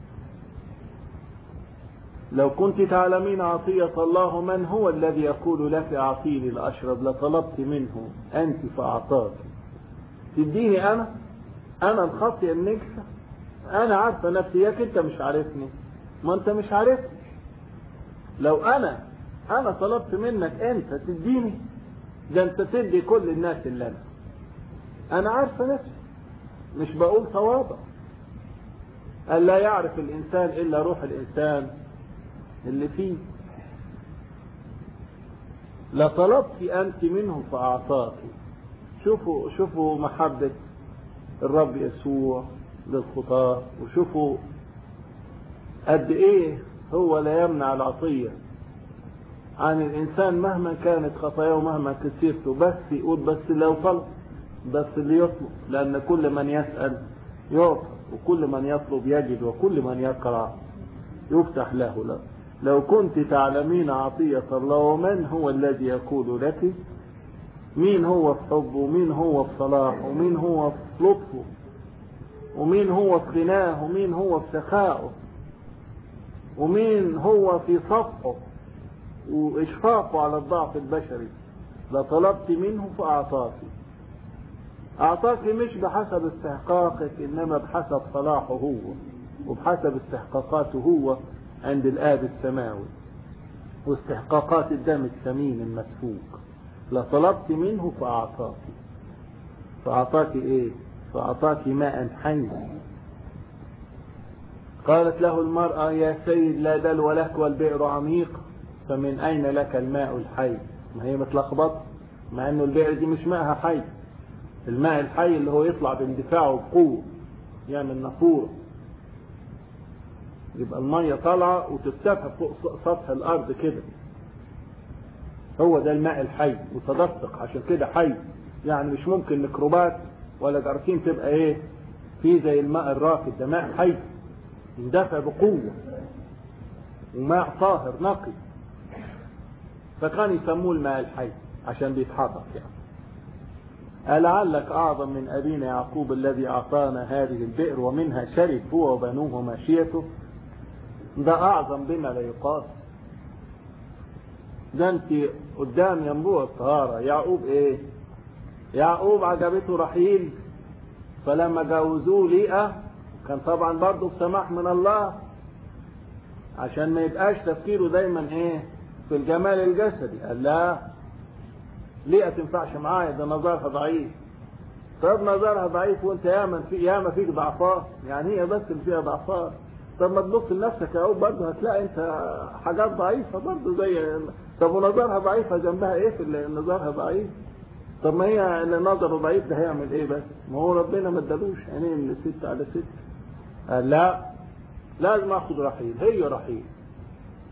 [SPEAKER 1] لو كنت تعلمين عطية الله من هو الذي يقول لك أعطيني لأشرب لطلبت منه أنت فأعطاك. تديني أنا الخطية النجسة، أنا عارفة نفسيك، أنت مش عارفني، ما أنت مش عارفني. لو أنا طلبت منك أنت تديني، ده أنت تدي كل الناس اللي أنا عارفة نفسي، مش بقول تواضع. ألا يعرف الإنسان إلا روح الإنسان اللي فيه. لطلبت أنت منه فأعطاك. شوفوا محبة الرب يسوع للخطاة، وشوفوا قد ايه هو لا يمنع العطية عن الانسان مهما كانت خطاياه ومهما كثيرته، بس يقول بس لو طلب، بس اللي يطلب، لان كل من يسأل يعطى وكل من يطلب يجد وكل من يقرع يفتح له. لو كنت تعلمين عطية الله ومن هو الذي يقول لك، مين هو في حبه ومين هو في صلاحه ومين هو في لطفه ومين هو في غناه ومين هو في سخائه ومين هو في صفحه وإشفاقه على الضعف البشري، لطلبت منه فأعطاك. أعطاك مش بحسب استحقاقك إنما بحسب صلاحه هو وبحسب استحقاقاته هو عند الآب السماوي واستحقاقات الدم الثمين المسفوك. لطلبت منه فأعطاك. فأعطاك إيه؟ فأعطاك ماء حي. قالت له المرأة يا سيد لا دلو لك والبئر عميق فمن أين لك الماء الحي؟ ما هي متلخبطة، مع أنه البئر دي مش ماءها حي. الماء الحي اللي هو يطلع باندفاعه بقوة يعمل نافورة، يبقى المية طالعة وترتفع فوق سطح الأرض كده، هو ده الماء الحي متدفق، عشان كده حي. يعني مش ممكن ميكروبات ولا جراثيم تبقى في زي الماء الراكد، ده ماء حي يندفع بقوة وماء طاهر نقي، فكان يسموه الماء الحي عشان بيتحرك. ألعلك أعظم من أبينا يعقوب الذي أعطانا هذه البئر ومنها شرب هو وبنوه وماشيته؟ ده أعظم بما لا يقاس. ده انت قدام ينبوع الطهارة. يعقوب يعقوب عجبته رحيل، فلما جوزوه ليئة كان طبعا برضه بسماح من الله عشان ما يبقاش تفكيره دايما في الجمال الجسدي. قال لا، ليئة تنفعش معايا، ده نظرها ضعيف. طب نظرها ضعيف وانت ياما فيك ضعفات، يعني هي بس اللي فيها ضعفات. طب ما تبص لنفسك يا عقوب برضه هتلاقي انت حاجات ضعيفة برضه زي. طب ونظرها ضعيفة جنبها في اللي نظرها ضعيف؟ طب ما هي اللي نظره ضعيف ده هيعمل بس؟ ما هو ربنا ما ادالوش عينين 6 على 6. قال لا، لازم اخد رحيل، هي رحيل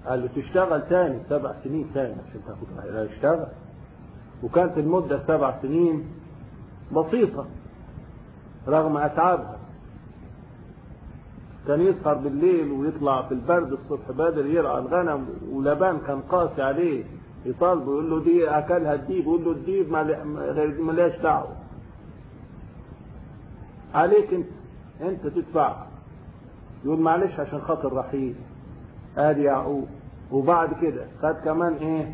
[SPEAKER 1] قال له تشتغل تاني 7 سنين تاني عشان تاخد رحيل. اشتغل، وكانت المدة 7 سنين بسيطة رغم أتعابها. كان يسهر بالليل ويطلع في البرد الصبح بدري يرعى الغنم، ولبان كان قاسي عليه يطالبه يقول له دي أكلها الديب، يقول له الديب مالهاش دعوة عليك، انت تدفع. يقول معلش عشان خاطر رحيل. ادي يعقوب. وبعد كده خد كمان ايه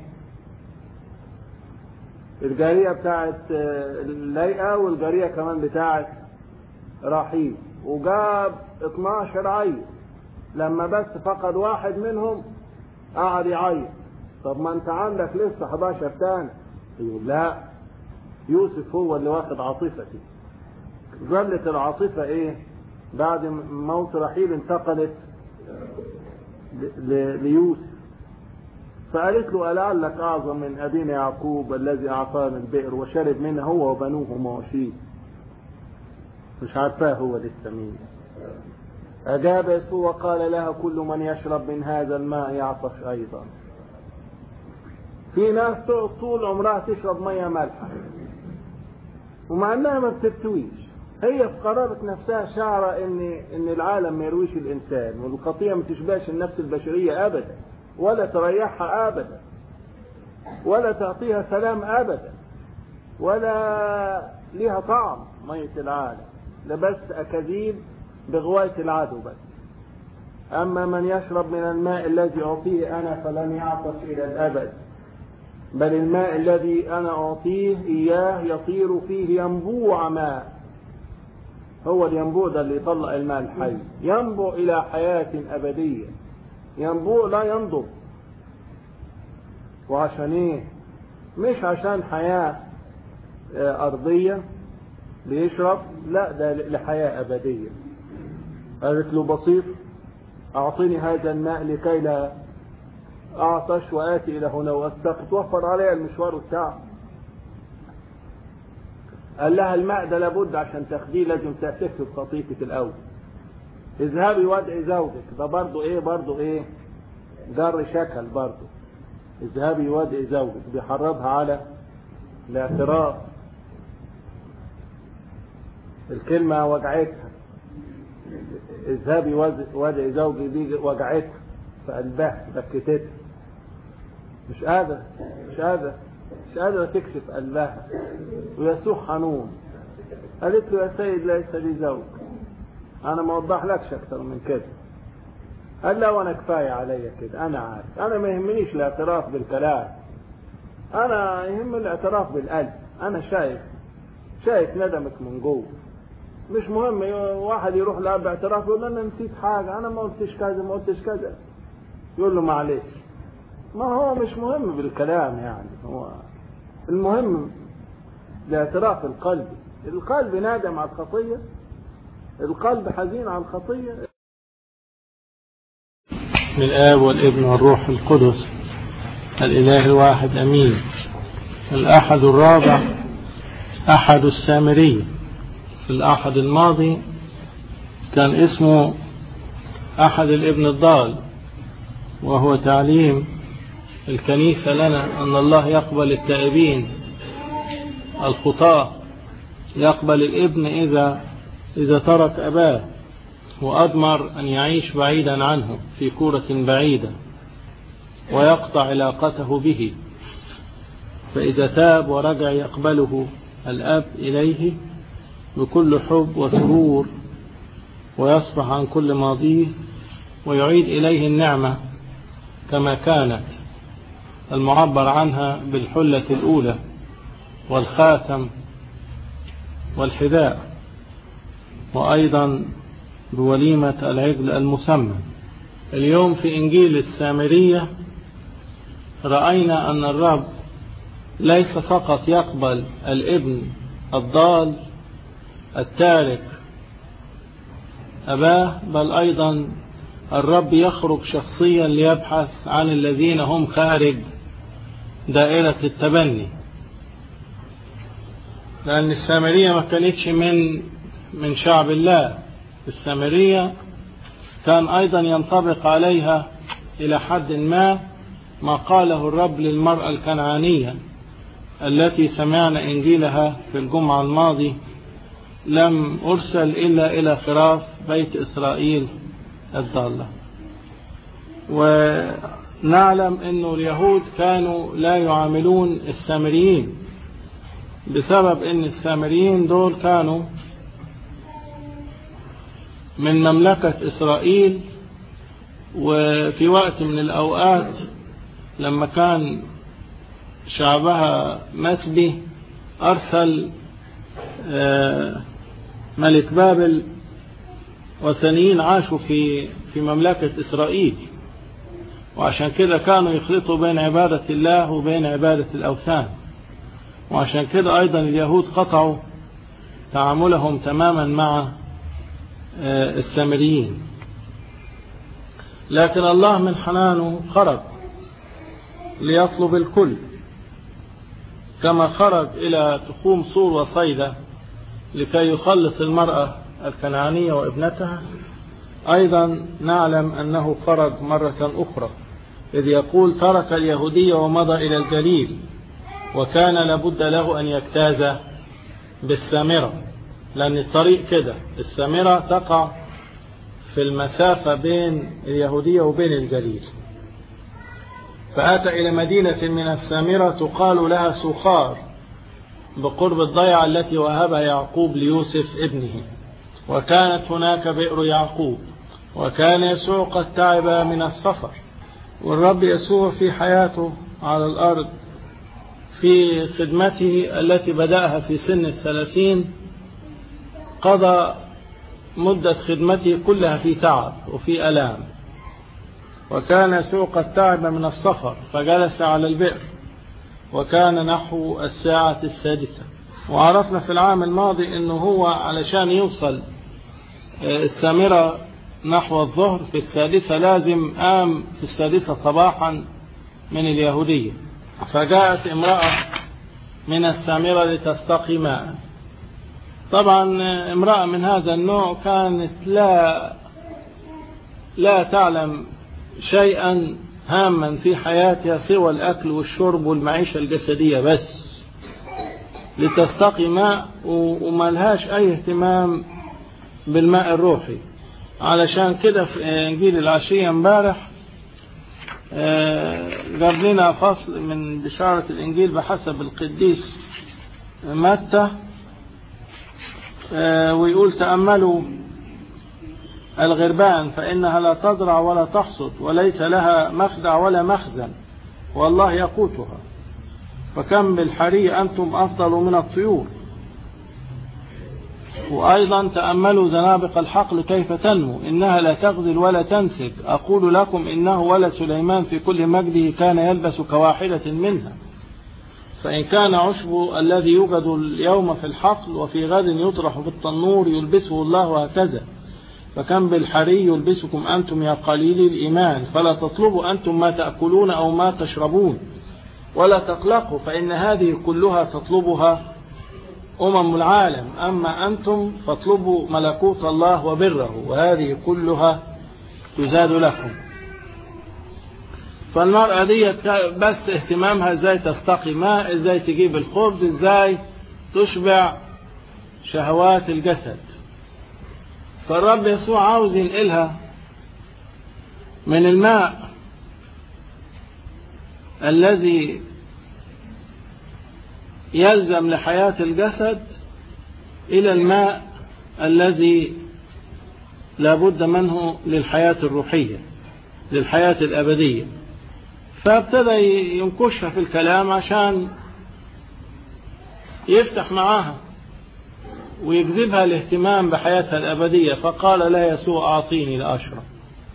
[SPEAKER 1] الجارية بتاعت ليئة والجارية كمان بتاعت رحيل، وجاب 12 عيل. لما بس فقد واحد منهم قعد يعيط. طب ما انت عندك لسه 11 تاني. يقول لا، يوسف هو اللي واخد عاطفتي. ظلت العاطفة ايه بعد موت رحيل انتقلت ليوسف. فقالت له ألعلك أعظم من أبينا يعقوب الذي أعطانا البئر وشرب منها هو وبنوه ومواشيه. مش عارفاه هو لسه مين. أجاب يسوع وقال لها كل من يشرب من هذا الماء يعطش أيضا. في ناس تقعد طول عمرها تشرب مية مالحة ومع أنها ما بترتويش. هي في قرارة نفسها شعرة إن العالم ما يرويش الإنسان، والخطيئة ما تشبهش النفس البشرية أبدا، ولا تريحها أبدا، ولا تعطيها سلام أبدا، ولا ليها طعم مية العالم، ده بس أكاذيب بغواية العدو بس. أما من يشرب من الماء الذي أعطيه أنا فلن يعطش إلى الأبد، بل الماء الذي أنا أعطيه إياه يطير فيه ينبوع ماء. هو الينبوع ده اللي يطلع الماء الحي، ينبوع إلى حياة أبدية. ينبوع لا ينضب. وعشان إيه؟ مش عشان حياة أرضية بيشرب، لا، ده لحياة أبدية. قالت له بسيط، أعطيني هذا الماء لكي لا أعطش وآتي إلى هنا وأستقي، توفر عليها المشوار بتاعه. قال لها الماء ده لابد عشان تاخديه لازم تغسل خطيتك الأول. اذهبي وادعي زوجك. ده برضه إيه جر شكل برضه. اذهبي وادعي زوجك، بيحرضها على الاعتراف. الكلمة وجعتها. اذهبي وادعي زوجك دي وجعتها في قلبها، بكتتها، مش قادرة تكشف قلبها. ويسوع حنون. قالت له يا سيد ليس لي زوج. أنا ما أوضح لكش أكتر من كده. قال لا، وأنا كفاية عليا كده، أنا عارف. أنا ما يهمنيش الاعتراف بالكلام، أنا يهم الاعتراف بالقلب. أنا شايف ندمك من جوه. مش مهم واحد يروح لأب اعتراف يقول أنا نسيت حاجة، أنا ما قلتش كذا، يقول له معلش. ما هو مش مهم بالكلام يعني، هو المهم الاعتراف القلبي. القلب نادم على الخطية، القلب حزين على الخطية.
[SPEAKER 2] من الآب والابن والروح القدس الإله الواحد أمين. الأحد الرابع أحد السامري. في الأحد الماضي كان اسمه أحد الابن الضال، وهو تعليم الكنيسة لنا أن الله يقبل التائبين الخطاة، يقبل الابن إذا ترك أباه وأضمر أن يعيش بعيدا عنه في كورة بعيدة ويقطع علاقته به، فإذا تاب ورجع يقبله الأب إليه بكل حب وسرور ويصفح عن كل ماضيه ويعيد إليه النعمة كما كانت، المعبر عنها بالحلة الأولى والخاتم والحذاء، وأيضا بوليمة العجل المسمى. اليوم في إنجيل السامرية رأينا أن الرب ليس فقط يقبل الابن الضال التارك أباه، بل أيضا الرب يخرج شخصيا ليبحث عن الذين هم خارج دائرة التبني، لأن السامرية ما كانتش من شعب الله. السامرية كان أيضا ينطبق عليها إلى حد ما قاله الرب للمرأة الكنعانية التي سمعنا إنجيلها في الجمعة الماضي: لم أرسل إلا إلى خراف بيت إسرائيل الضالة. ونعلم أن اليهود كانوا لا يعاملون السامريين بسبب أن السامريين دول كانوا من مملكة إسرائيل، وفي وقت من الأوقات لما كان شعبها مسبي أرسل ملك بابل وثنيين عاشوا في مملكة إسرائيل، وعشان كده كانوا يخلطوا بين عبادة الله وبين عبادة الأوثان، وعشان كده أيضا اليهود قطعوا تعاملهم تماما مع السامريين. لكن الله من حنانه خرج ليطلب الكل، كما خرج إلى تخوم صور وصيدا لكي يخلص المرأة الكنعانية وابنتها. أيضا نعلم أنه خرج مرة أخرى إذ يقول: ترك اليهودية ومضى إلى الجليل، وكان لابد له أن يجتاز بالسامرة، لأن الطريق كده السامرة تقع في المسافة بين اليهودية وبين الجليل. فأتى إلى مدينة من السامرة تقال لها سوخار بقرب الضيعة التي وهبها يعقوب ليوسف ابنه، وكانت هناك بئر يعقوب. وكان يسوع قد تعب من السفر، والرب يسوع في حياته على الأرض في خدمته التي بدأها في سن 30 قضى مدة خدمته كلها في تعب وفي ألام. وكان يسوع قد تعب من السفر فجلس على البئر، وكان نحو الساعة 6. وعرفنا في العام الماضي أنه هو علشان يوصل السامرة نحو الظهر في 6 لازم قام في 6 صباحا من اليهودية. فجاءت امرأة من السامرة لتستقي ماء. طبعا امرأة من هذا النوع كانت لا تعلم شيئا هاما في حياتها سوى الأكل والشرب والمعيشة الجسدية بس، لتستقي ماء، وما لهاش أي اهتمام بالماء الروحي. علشان كده في إنجيل العشية امبارح جاب لنا فصل من بشارة الإنجيل بحسب القديس متى، ويقول: تأملوا الغربان فإنها لا تزرع ولا تحصد، وليس لها مخدع ولا مخزن، والله يقوتها، فكم بالحري أنتم أفضل من الطيور. وأيضا: تأملوا زنابق الحقل كيف تنمو، إنها لا تغزل ولا تنسج، أقول لكم إنه ولد سليمان في كل مجده كان يلبس كواحدة منها. فإن كان عشب الذي يوجد اليوم في الحقل وفي غد يطرح في التنور يلبسه الله هكذا، فكم بالحري يلبسكم أنتم يا قليلي الإيمان. فلا تطلبوا أنتم ما تأكلون أو ما تشربون، ولا تقلقوا، فإن هذه كلها تطلبها العالم. أما أنتم فاطلبوا ملكوت الله وبره، وهذه كلها تزاد لكم. فالمرأة دي بس اهتمامها ازاي تستقي ماء، ازاي تجيب الخبز، ازاي تشبع شهوات الجسد. فالرب يسوع عاوز ينقلها من الماء الذي يلزم لحياة الجسد إلى الماء الذي لابد منه للحياة الروحية، للحياة الأبدية. فابتدى ينكشها في الكلام عشان يفتح معاها ويجذبها الاهتمام بحياتها الأبدية. فقال: لا يسوع أعطيني لأشرب.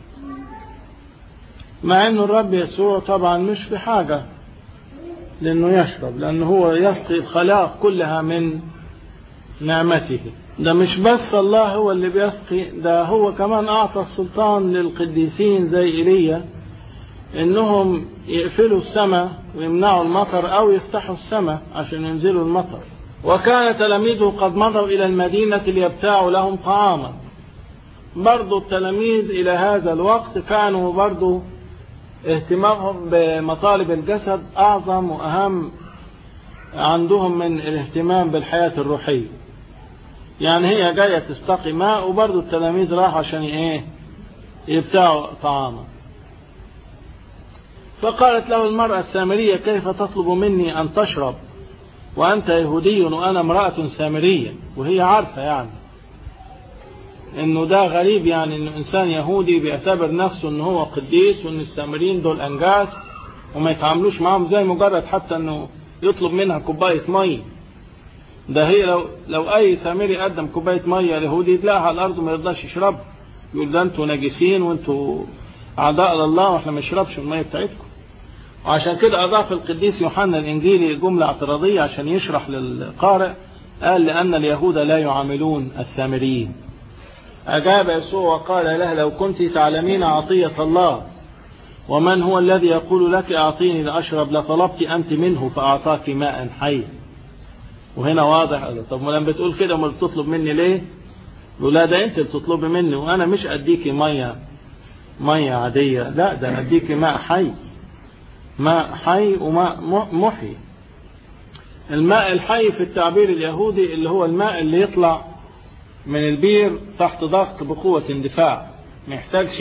[SPEAKER 2] مع أنه الرب يسوع طبعا مش في حاجة لأنه يشرب، لأنه هو يسقي الخلائق كلها من نعمته. ده مش بس الله هو اللي بيسقي، ده هو كمان أعطى السلطان للقديسين زي إيليا إنهم يقفلوا السماء ويمنعوا المطر أو يفتحوا السماء عشان ينزلوا المطر. وكان تلاميذه قد مضوا إلى المدينة ليبتاعوا لهم طعاما. برضو التلاميذ إلى هذا الوقت كانوا برضو اهتمامهم بمطالب الجسد أعظم وأهم عندهم من الاهتمام بالحياة الروحية. يعني هي جاية تستقي ماء وبرضو التلاميذ راحوا عشان يبتاعوا طعاما. فقالت له المرأة السامرية كيف تطلب مني أن تشرب وأنت يهودي وأنا امرأة سامرية؟ وهي عارفة يعني إنه ده غريب، يعني إنه إنسان يهودي بيعتبر نفسه إنه هو قديس وإن السامريين دول أنجاس وما يتعاملوش معهم زي مجرد حتى إنه يطلب منها كوباية مية. ده هي لو أي سامري قدم كوباية مية اليهودي يتلاقها على الأرض وما يرضاش يشرب، يقول ده أنتوا نجسين وأنتوا أعداء لله وإحنا ما نشربش المية بتاعتكم. وعشان كده أضاف القديس يوحنا الإنجيلي جملة اعتراضية عشان يشرح للقارئ، قال لأن اليهود لا يعاملون السامريين. أجاب يسوع وقال له لو كنت تعلمين عطية الله ومن هو الذي يقول لك أعطيني لأشرب لطلبت أنت منه فأعطاك ماء حي. وهنا واضح، طب ما لما بتقول كده وما بتطلب مني ليه؟ يقول لا ده أنت بتطلبي مني وأنا مش أديكي مية عادية، لا ده أديكي ماء حي، ماء حي وماء محي. الماء الحي في التعبير اليهودي اللي هو الماء اللي يطلع من البير تحت ضغط بقوة اندفاع، ما يحتاجش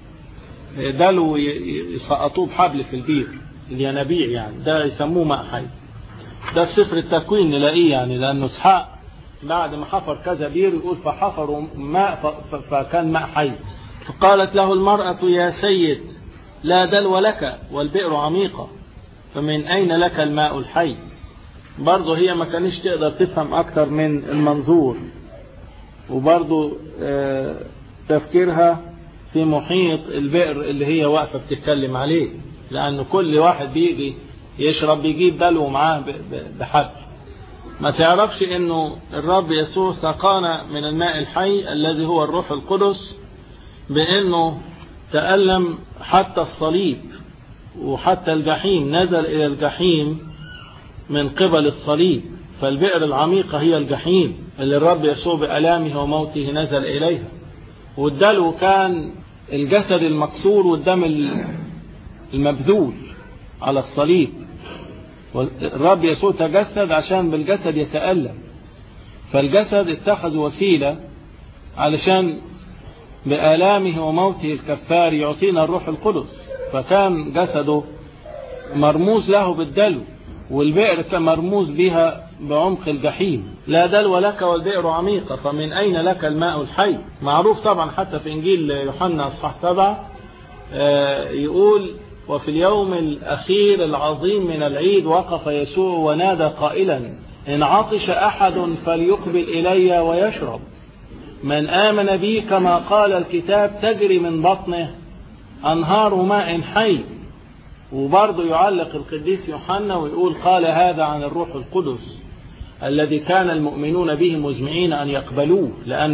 [SPEAKER 2] دلو يسقطوه بحبل في البير الينابيع، يعني ده يسموه ماء حي. ده سفر التكوين نلاقيه، يعني لأنه اسحاق بعد ما حفر كذا بير يقول فحفروا ماء فكان ماء حي. فقالت له المرأة يا سيد لا دلو لك والبئر عميقة فمن أين لك الماء الحي؟ برضه هي ما كانش تقدر تفهم أكتر من المنظور، وبرضه تفكيرها في محيط البئر اللي هي واقفة بتتكلم عليه، لأنه كل واحد بيجي يشرب بيجيب دلو معاه بحبل. ما تعرفش انه الرب يسوع سقانا من الماء الحي الذي هو الروح القدس، بانه تألم حتى الصليب وحتى الجحيم، نزل الى الجحيم من قبل الصليب. فالبئر العميقة هي الجحيم اللي الرب يسوع بألامه وموته نزل اليها. والدلو كان الجسد المكسور والدم المبذول على الصليب. والرب يسوع تجسد عشان بالجسد يتألم، فالجسد اتخذ وسيلة علشان بآلامه وموته الكفار يعطينا الروح القدس. فكان جسده مرموز له بالدلو، والبئر كان مرموز بها بعمق الجحيم. لا دلو لك والبئر عميقة فمن أين لك الماء الحي؟ معروف طبعا حتى في إنجيل يوحنا اصحاح 7 يقول وفي اليوم الأخير العظيم من العيد وقف يسوع ونادى قائلا إن عطش أحد فليقبل إلي ويشرب، من آمن بي كما قال الكتاب تجري من بطنه أنهار ماء حي. وبرضه يعلق القديس يوحنا ويقول قال هذا عن الروح القدس الذي كان المؤمنون به مزمعين أن يقبلوه،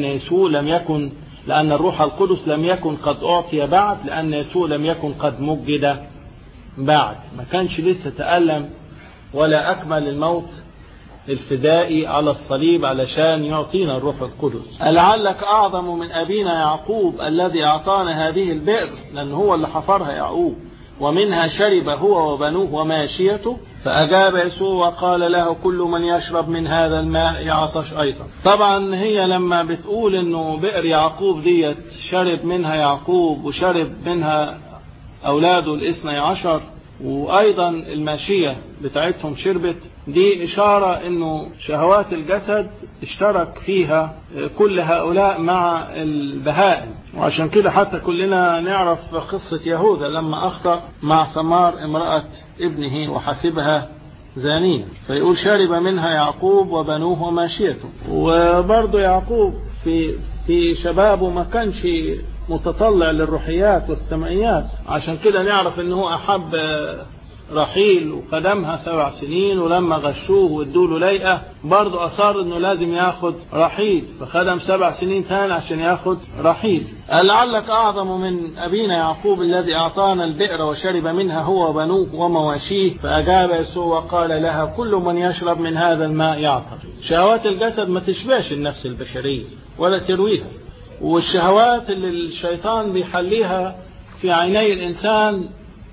[SPEAKER 2] لأن الروح القدس لم يكن قد أعطي بعد، لأن يسوع لم يكن قد مجد بعد، ما كانش لسه تألم ولا أكمل الموت الفدائي على الصليب علشان يعطينا الروح القدس. لعلك أعظم من أبينا يعقوب الذي أعطانا هذه البئر، لأن هو اللي حفرها يعقوب، ومنها شرب هو وبنوه وماشيته. فأجاب يسوع وقال له كل من يشرب من هذا الماء يعطش أيضا. طبعا هي لما بتقول انه بئر يعقوب ديت شرب منها يعقوب وشرب منها أولاده 12 وأيضا الماشية بتاعتهم شربت، دي إشارة انه شهوات الجسد اشترك فيها كل هؤلاء مع البهائم. وعشان كده حتى كلنا نعرف قصة يهوذا لما أخطأ مع ثمار امرأة ابنه وحسبها زانية، فيقول شرب منها يعقوب وبنوه وماشيته. وبرضه يعقوب في شبابه ما كانش متطلع للروحيات والسمعيات، عشان كده نعرف انه أحب رحيل وخدمها 7 سنين، ولما غشوه وادوله ليئة برضه أصار انه لازم ياخد رحيل، فخدم 7 سنين ثاني عشان ياخد رحيل. لعلك أعظم من أبينا يعقوب الذي أعطانا البئر وشرب منها هو وبنوه ومواشيه. فأجاب يسوع وقال لها كل من يشرب من هذا الماء يعطش. شهوات الجسد ما تشبهش النفس البشرية ولا ترويها، والشهوات اللي الشيطان بيحليها في عيني الإنسان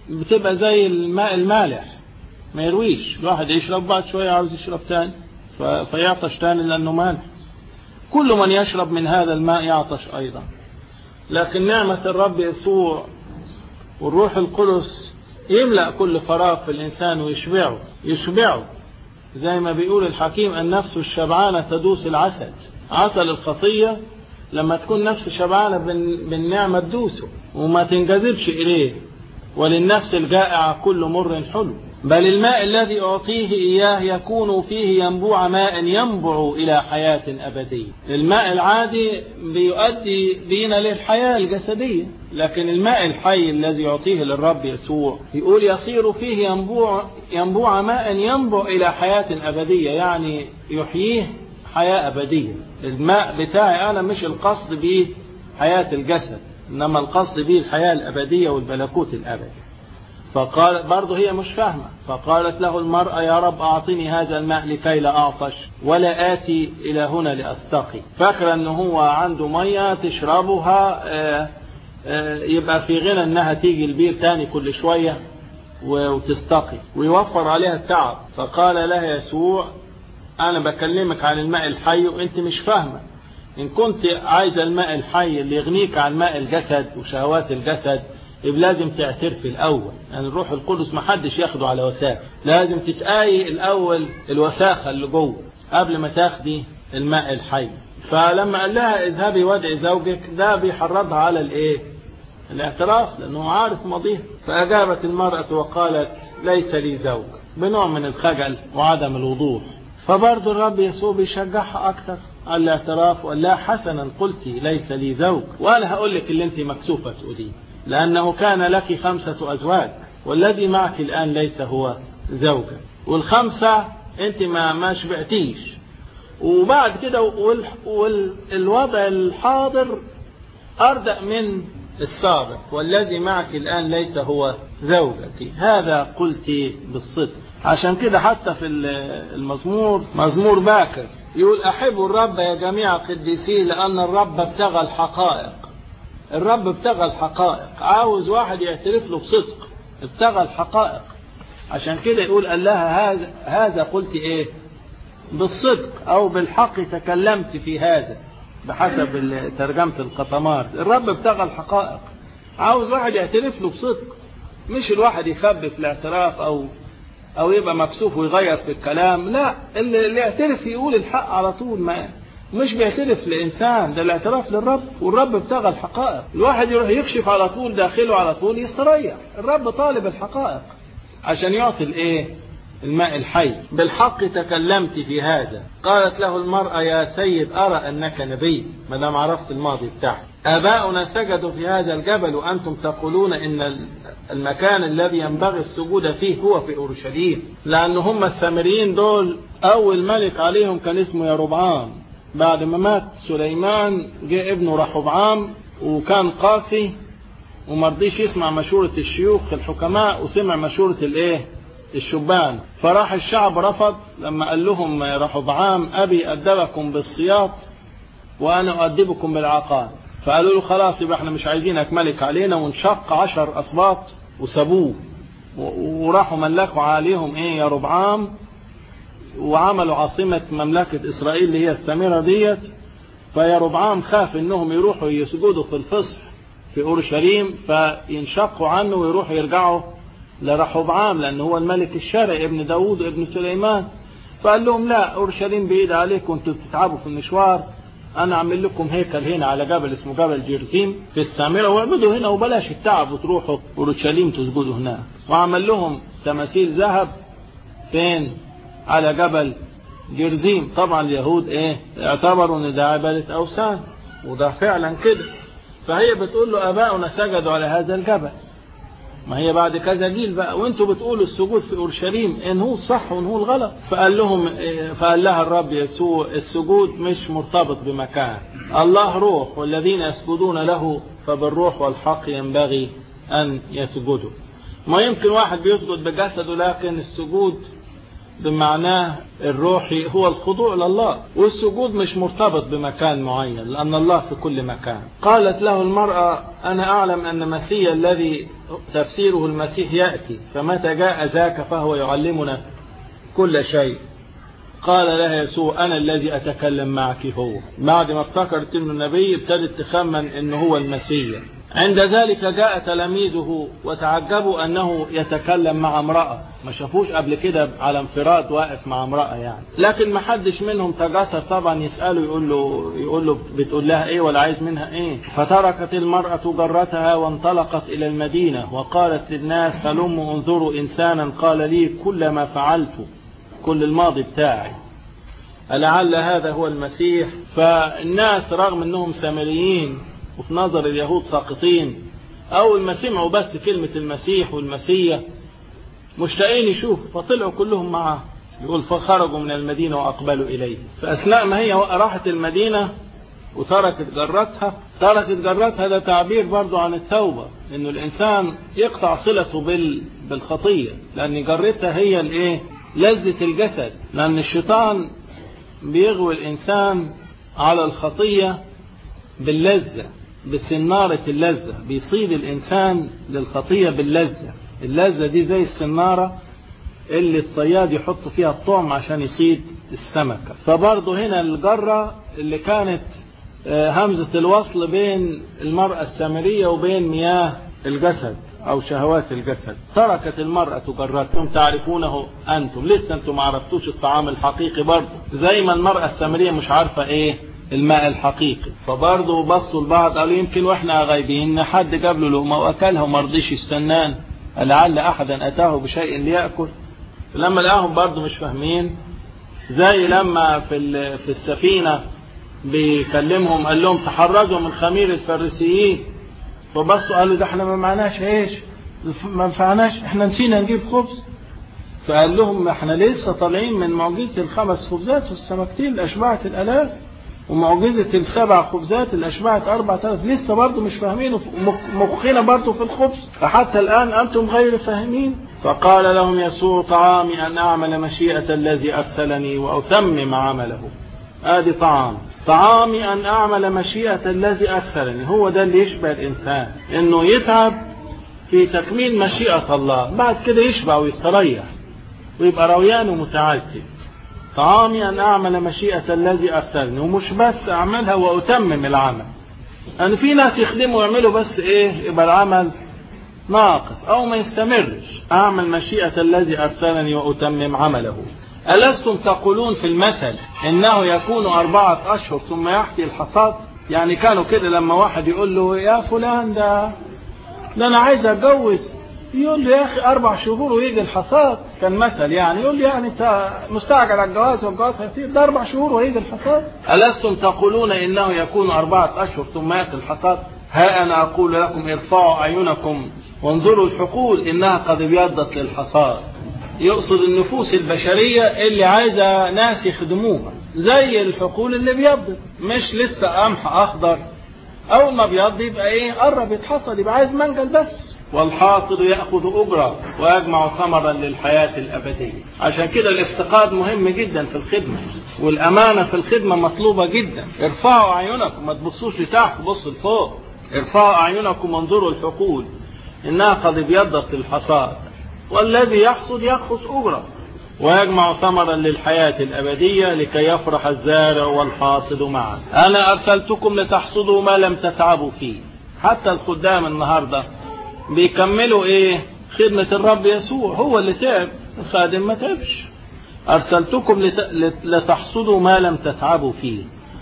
[SPEAKER 2] بتبقى زي الماء المالح ما يرويش، الواحد يشرب بعد شوية عاوز يشرب تاني فيعطش تاني لأنه مالح. كل من يشرب من هذا الماء يعطش أيضا. لكن نعمة الرب يسوع والروح القدس يملأ كل فراغ في الإنسان ويشبعه زي ما بيقول الحكيم: النفس الشبعانة تدوس العسل. عسل الخطية لما تكون نفس شبعانة بالنعمة تدوسه وما تنجذبش إليه. وللنفس الجائعة كل مر حلو. بل الماء الذي أعطيه إياه يكون فيه ينبوع ماء ينبع إلى حياة أبدية. الماء العادي بيؤدي بينا للحياة الجسدية، لكن الماء الحي الذي يعطيه للرب يسوع يقول يصير فيه ينبوع ماء ينبع إلى حياة أبدية، يعني يحييه حياة أبدية. الماء بتاعي أنا مش القصد به حياة الجسد، إنما القصد به الحياة الأبدية والملكوت الأبدي. فقال برضه هي مش فاهمة، فقالت له المرأة: يا رب أعطني هذا الماء لكي لا أعطش ولا آتي إلى هنا لأستقي. فاكرة أنه هو عنده مية تشربها يبقى في غنى أنها تيجي البير تاني كل شوية وتستقي ويوفر عليها التعب. فقال لها يسوع: أنا بكلمك عن الماء الحي وأنت مش فاهمة. إن كنت عايزة الماء الحي اللي يغنيك عن ماء الجسد وشهوات الجسد يبقى لازم تعترف الأول. يعني الروح القدس ما حدش ياخده على وساخة، لازم تتقاي الأول الوساخة اللي جوه قبل ما تاخدي الماء الحي. فلما قال لها اذهبي وادعي زوجك، ده بيحرضها على الاعتراف لأنه عارف ماضيها. فأجابت المرأة وقالت: ليس لي زوج، بنوع من الخجل وعدم الوضوح. فبرضه الرب يسوع بيشجعها أكتر على الاعتراف وقال لها: حسنا قلتي ليس لي زوج، وأنا هقول لك اللي انت مكسوفة تقوليه، لأنه كان لك 5 أزواج والذي معك الآن ليس هو زوجك، والخمسة انت ما شبعتيش. وبعد كده والوضع الحاضر أردأ من السابق: والذي معك الآن ليس هو زوجتي، هذا قلت بالصدق. عشان كده حتى في المزمور، مزمور باكر، يقول: أحبوا الرب يا جميع قديسيه لأن الرب ابتغى الحقائق. الرب ابتغى الحقائق، عاوز واحد يعترف له بصدق، ابتغى الحقائق. عشان كده يقول: قال لها: هذا قلت ايه؟ بالصدق او بالحق تكلمت في هذا، بحسب ترجمة القطمات. الرب ابتغى الحقائق، عاوز واحد يعترف له بصدق، مش الواحد يخبي في الاعتراف او يبقى مكسوف ويغير في الكلام. لا، اللي يعترف يقول الحق على طول، ما مش بيعترف لإنسان، ده الاعتراف للرب، والرب ابتغى الحقائق. الواحد يروح يكشف على طول داخله على طول يستريح. الرب طالب الحقائق عشان يعطي الماء الحي. بالحق تكلمت في هذا. قالت له المرأة: يا سيد أرى أنك نبي، ما دام عرفت الماضي بتاعك. آباؤنا سجدوا في هذا الجبل وأنتم تقولون إن المكان الذي ينبغي السجود فيه هو في أورشليم. لأن هم السامريين دول أول ملك عليهم كان اسمه يربعام. بعد ما مات سليمان جاء ابنه رحبعام وكان قاسي ومرضيش يسمع مشورة الشيوخ الحكماء وسمع مشورة الشبان. فراح الشعب رفض لما قال لهم رحبعام: أبي أدبكم بالصياط وأنا أدبكم بالعقاب. فقالوا له: خلاص يبقى احنا مش عايزينك ملك علينا، وانشق 10 أسباط وسابوه وراحوا ملكوا عليهم يربعام، وعملوا عاصمة مملكة إسرائيل اللي هي السامرة ديت. فيربعام خاف انهم يروحوا يسجدوا في الفصح في أورشليم فينشقوا عنه ويروحوا يرجعوا لرحبعام، لأنه هو الملك الشرعي ابن داود وابن سليمان. فقال لهم: لا، أورشليم بعيد عليكم، انتوا بتتعبوا في المشوار، أنا أعمل لكم هيكل هنا على جبل اسمه جبل جرزيم في السامرة، واعبدوا هنا وبلاش التعب وتروحوا أورشليم تسجدوا هناك. وعمل لهم تماثيل ذهب فين؟ على جبل جرزيم. طبعا اليهود اعتبروا ان ده عبادة أوثان، وده فعلا كده. فهي بتقول له: آباؤنا سجدوا على هذا الجبل. ما هي بعد كذا جيل بقى وانتوا بتقولوا السجود في أورشليم، ان هو الصح وان هو الغلط. فقال لها الرب يسوع: السجود مش مرتبط بمكان، الله روح، والذين يسجدون له فبالروح والحق ينبغي أن يسجدوا. ما يمكن واحد بيسجد بجسده، لكن السجود بمعناه الروحي هو الخضوع لله، والسجود مش مرتبط بمكان معين لأن الله في كل مكان. قالت له المرأة: أنا أعلم أن المسيح الذي تفسيره المسيح يأتي، فمتى جاء ذاك فهو يعلمنا كل شيء. قال لها يسوع: أنا الذي أتكلم معك هو. بعد ما افتكرت أنه النبي ابتدت تخمن أنه هو المسيح. عند ذلك جاء تلاميذه وتعجبوا أنه يتكلم مع امرأة، ما شافوش قبل كده على انفراد واقف مع امرأة يعني. لكن ما حدش منهم تجاسر طبعا يسأله يقول له بتقول لها ايه ولا عايز منها ايه. فتركت المرأة جرتها وانطلقت إلى المدينة وقالت للناس: هلموا انظروا إنسانا قال لي كل ما فعلت، كل الماضي بتاعي، ألعل هذا هو المسيح. فالناس رغم أنهم سامريين وفي نظر اليهود ساقطين، أول ما سمعوا بس كلمة المسيح والمسيح مشتاقين يشوفوا، فطلعوا كلهم معه. يقول: فخرجوا من المدينة وأقبلوا إليه. فأثناء ما هي راحت المدينة وتركت جرتها، ده تعبير برضو عن التوبة، إنه الإنسان يقطع صلته بالخطية، لأن جرتها هي الإيه؟ لذة الجسد، لأن الشيطان بيغوي الإنسان على الخطية باللذة، بسنارة اللذة، بيصيد الإنسان للخطية باللذة. اللذة دي زي السنارة اللي الصياد يحط فيها الطعم عشان يصيد السمكة. فبرضه هنا الجرة اللي كانت همزة الوصل بين المرأة السامرية وبين مياه الجسد أو شهوات الجسد. تركت المرأة جرتهم تعرفونه أنتم، لسه أنتم ما عرفتوش الطعام الحقيقي برضه، زي ما المرأة السامرية مش عارفة إيه الماء الحقيقي. فبرضه بصوا لبعض قالوا: يمكن واحنا غايبين حد جاب له لقمة واكلها وما رضيش يستنان، لعل احدا اتاه بشيء ليأكل. لما لقاهم برضه مش فاهمين، زي لما في السفينة بيكلمهم قال لهم: تحرزوا من خمير الفريسيين. فبصوا قالوا: ده احنا ما معناش ايش، ما نفعناش، احنا نسينا نجيب خبز. فقال لهم: احنا لسه طالعين من معجزة الخمس خبزات والسمكتين اللي اشبعت الالاف، ومعجزة السبع خبزات اللي أشبعت 4000، لسه برضو مش فاهمين، مخنا برضو في الخبز، فحتى الآن أنتم غير فاهمين. فقال لهم يسوع: طعامي أن أعمل مشيئة الذي أرسلني وأتمم عمله. آدي طعامي أن أعمل مشيئة الذي أرسلني. هو ده اللي يشبه الإنسان، إنه يتعب في تكميل مشيئة الله، بعد كده يشبع ويستريح ويبقى رويان ومتعزي. طعامي أن أعمل مشيئة الذي أرسلني، ومش بس أعملها وأتمم العمل. يعني في ناس يخدموا ويعملوا بس إيه، يبقى العمل ناقص أو ما يستمرش. أعمل مشيئة الذي أرسلني وأتمم عمله. ألستم تقولون في المثل إنه يكون 4 أشهر ثم يحكي الحصاد؟ يعني كانوا كده لما واحد يقول له: يا فلان ده أنا عايز أتجوز، يقول له: يا أخي 4 شهور ويجي الحصاد. كان مثل يعني، يقول لي يعني أنت مستعجل على الجواز والجواز هيطير، ده 4 شهور ويجي الحصاد. ألستم تقولون إنه يكون 4 أشهر ثم يأتي الحصاد؟ ها أنا أقول لكم: ارفعوا أعينكم وانظروا الحقول إنها قد ابيضت للحصاد. يقصد النفوس البشرية اللي عايزة ناس يخدموها، زي الحقول اللي بيضت، مش لسه قمح أخضر، أول ما بيض يبقى إيه، قرب يتحصد، يبقى عايز منجل بس. والحاصد يأخذ أجرة ويجمع ثمرا للحياة الأبدية. عشان كده الافتقاد مهم جدا في الخدمة، والأمانة في الخدمة مطلوبة جدا. ارفعوا أعينكم، ما تبصوش لتحت، بصوا لفوق. ارفعوا أعينكم وانظروا الحقول إنها قد ابيضت للحصاد، والذي يحصد يأخذ أجرة ويجمع ثمرا للحياة الأبدية لكي يفرح الزارع والحاصد معا. أنا أرسلتكم لتحصدوا ما لم تتعبوا فيه. حتى الخدام النهاردة بيكملوا ايه، خدمة الرب يسوع، هو اللي تعب، الخادم ما تعبش. أرسلتكم لتحصدوا ما لم تتعبوا فيه،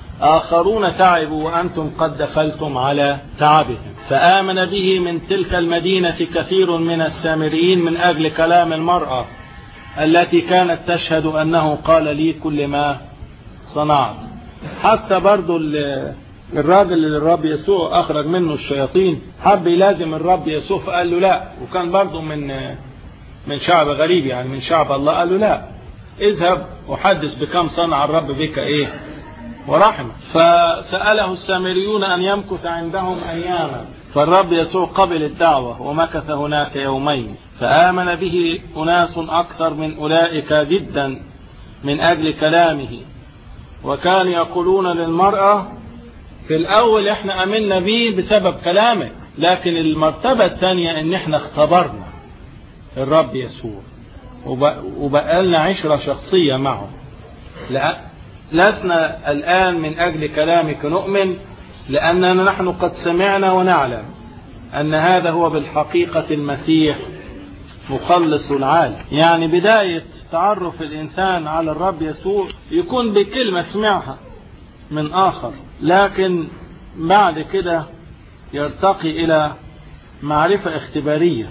[SPEAKER 2] آخرون تعبوا وأنتم قد دخلتم على تعبهم. فآمن به من تلك المدينة كثير من السامريين من أجل كلام المرأة التي كانت تشهد أنه قال لي كل ما صنعت. حتى برضو الراجل اللي الرب يسوع أخرج منه الشياطين حب يلازم الرب يسوع، فقال له لا، وكان برضو من شعب غريب يعني من شعب الله، قال له لا، اذهب وحدث بكم صنع الرب بك ورحمه. فسأله السامريون أن يمكث عندهم أياما، فالرب يسوع قبل الدعوة ومكث هناك يومين، فآمن به أناس أكثر من أولئك جدا من أجل كلامه. وكانوا يقولون للمرأة في الأول احنا أمنا به بسبب كلامك، لكن المرتبة الثانية ان احنا اختبرنا الرب يسوع وبقى لنا عشرة شخصية معه. لسنا الآن من أجل كلامك نؤمن، لأننا نحن قد سمعنا ونعلم أن هذا هو بالحقيقة المسيح مخلص العالم. يعني بداية تعرف الإنسان على الرب يسوع يكون بكلمة سمعها من آخر، لكن بعد كده يرتقي إلى معرفة اختبارية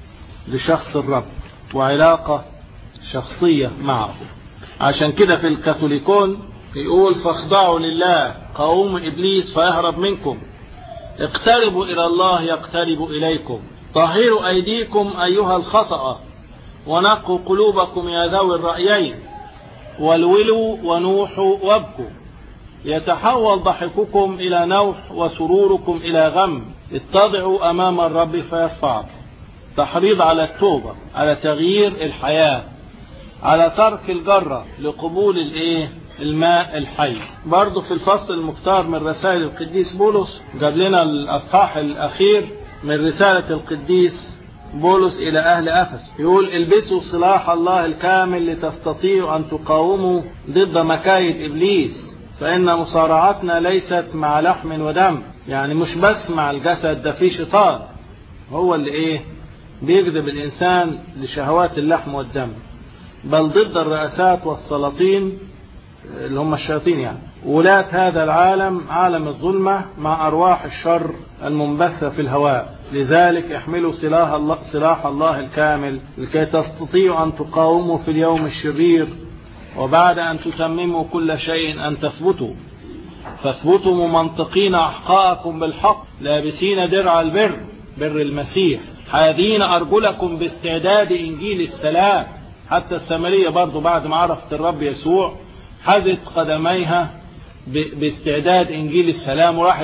[SPEAKER 2] لشخص الرب وعلاقة شخصية معه. عشان كده في الكاثوليكون يقول فاخضعوا لله قوموا إبليس فيهرب منكم، اقتربوا إلى الله يقترب إليكم، طهروا أيديكم أيها الخطأ ونقوا قلوبكم يا ذوي الرأيين، والولوا ونوحوا وابكوا، يتحول ضحككم إلى نوح وسروركم إلى غم، اتضعوا أمام الرب فيرفعكم. تحريض على التوبة، على تغيير الحياة، على ترك الجرة لقبول الماء الحي. برضو في الفصل المختار من رسائل القديس بولس جاب لنا الأصحاح الأخير من رسالة القديس بولس إلى أهل أفس، يقول البسوا صلاح الله الكامل لتستطيعوا أن تقاوموا ضد مكايد إبليس، فإن مصارعتنا ليست مع لحم ودم. يعني مش بس مع الجسد، ده في شيطان هو اللي بيجذب الإنسان لشهوات اللحم والدم، بل ضد الرئاسات والسلاطين اللي هم الشياطين، يعني ولاة هذا العالم، عالم الظلمة، مع أرواح الشر المنبثة في الهواء. لذلك احملوا سلاح الله الكامل لكي تستطيعوا أن تقاوموا في اليوم الشرير، وبعد أن تتمموا كل شيء أن تثبتوا. فاثبتوا ممنطقين أحقاءكم بالحق، لابسين درع البر، بر المسيح، حاذين أرجلكم باستعداد إنجيل السلام. حتى السامرية برضو بعد ما عرفت الرب يسوع حذت قدميها باستعداد إنجيل السلام، وراحت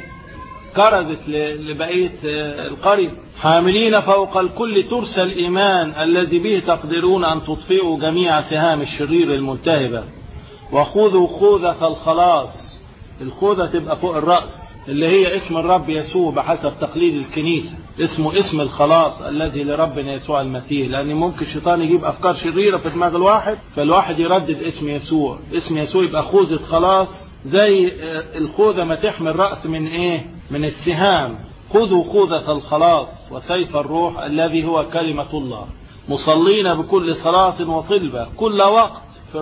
[SPEAKER 2] كرزت لبقية القرية. حاملين فوق الكل ترس الإيمان الذي به تقدرون أن تطفئوا جميع سهام الشرير الملتهبة، وخذوا خوذة الخلاص. الخوذة تبقى فوق الرأس اللي هي اسم الرب يسوع بحسب تقليد الكنيسة، اسمه اسم الخلاص الذي لربنا يسوع المسيح، لأن ممكن الشيطان يجيب أفكار شريرة في دماغ الواحد، فالواحد يردد اسم يسوع. اسم يسوع يبقى خوذة خلاص، زي الخوذة ما تحمي الرأس من السهام. خذوا خوذة الخلاص وسيف الروح الذي هو كلمة الله، مصلين بكل صلاة وطلبة كل وقت في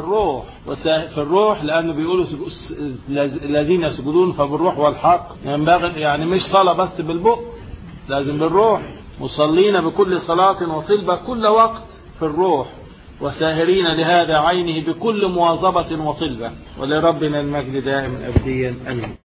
[SPEAKER 2] الروح لأنه بيقولوا الذين يسجدون فبالروح والحق. ينبغي يعني مش صلاة بس بالبق، لازم بالروح. مصلين بكل صلاة وطلبة كل وقت في الروح، وساهرين لهذا عينه بكل مواظبة وطلبة. ولربنا المجد دائم أبديا. أمين.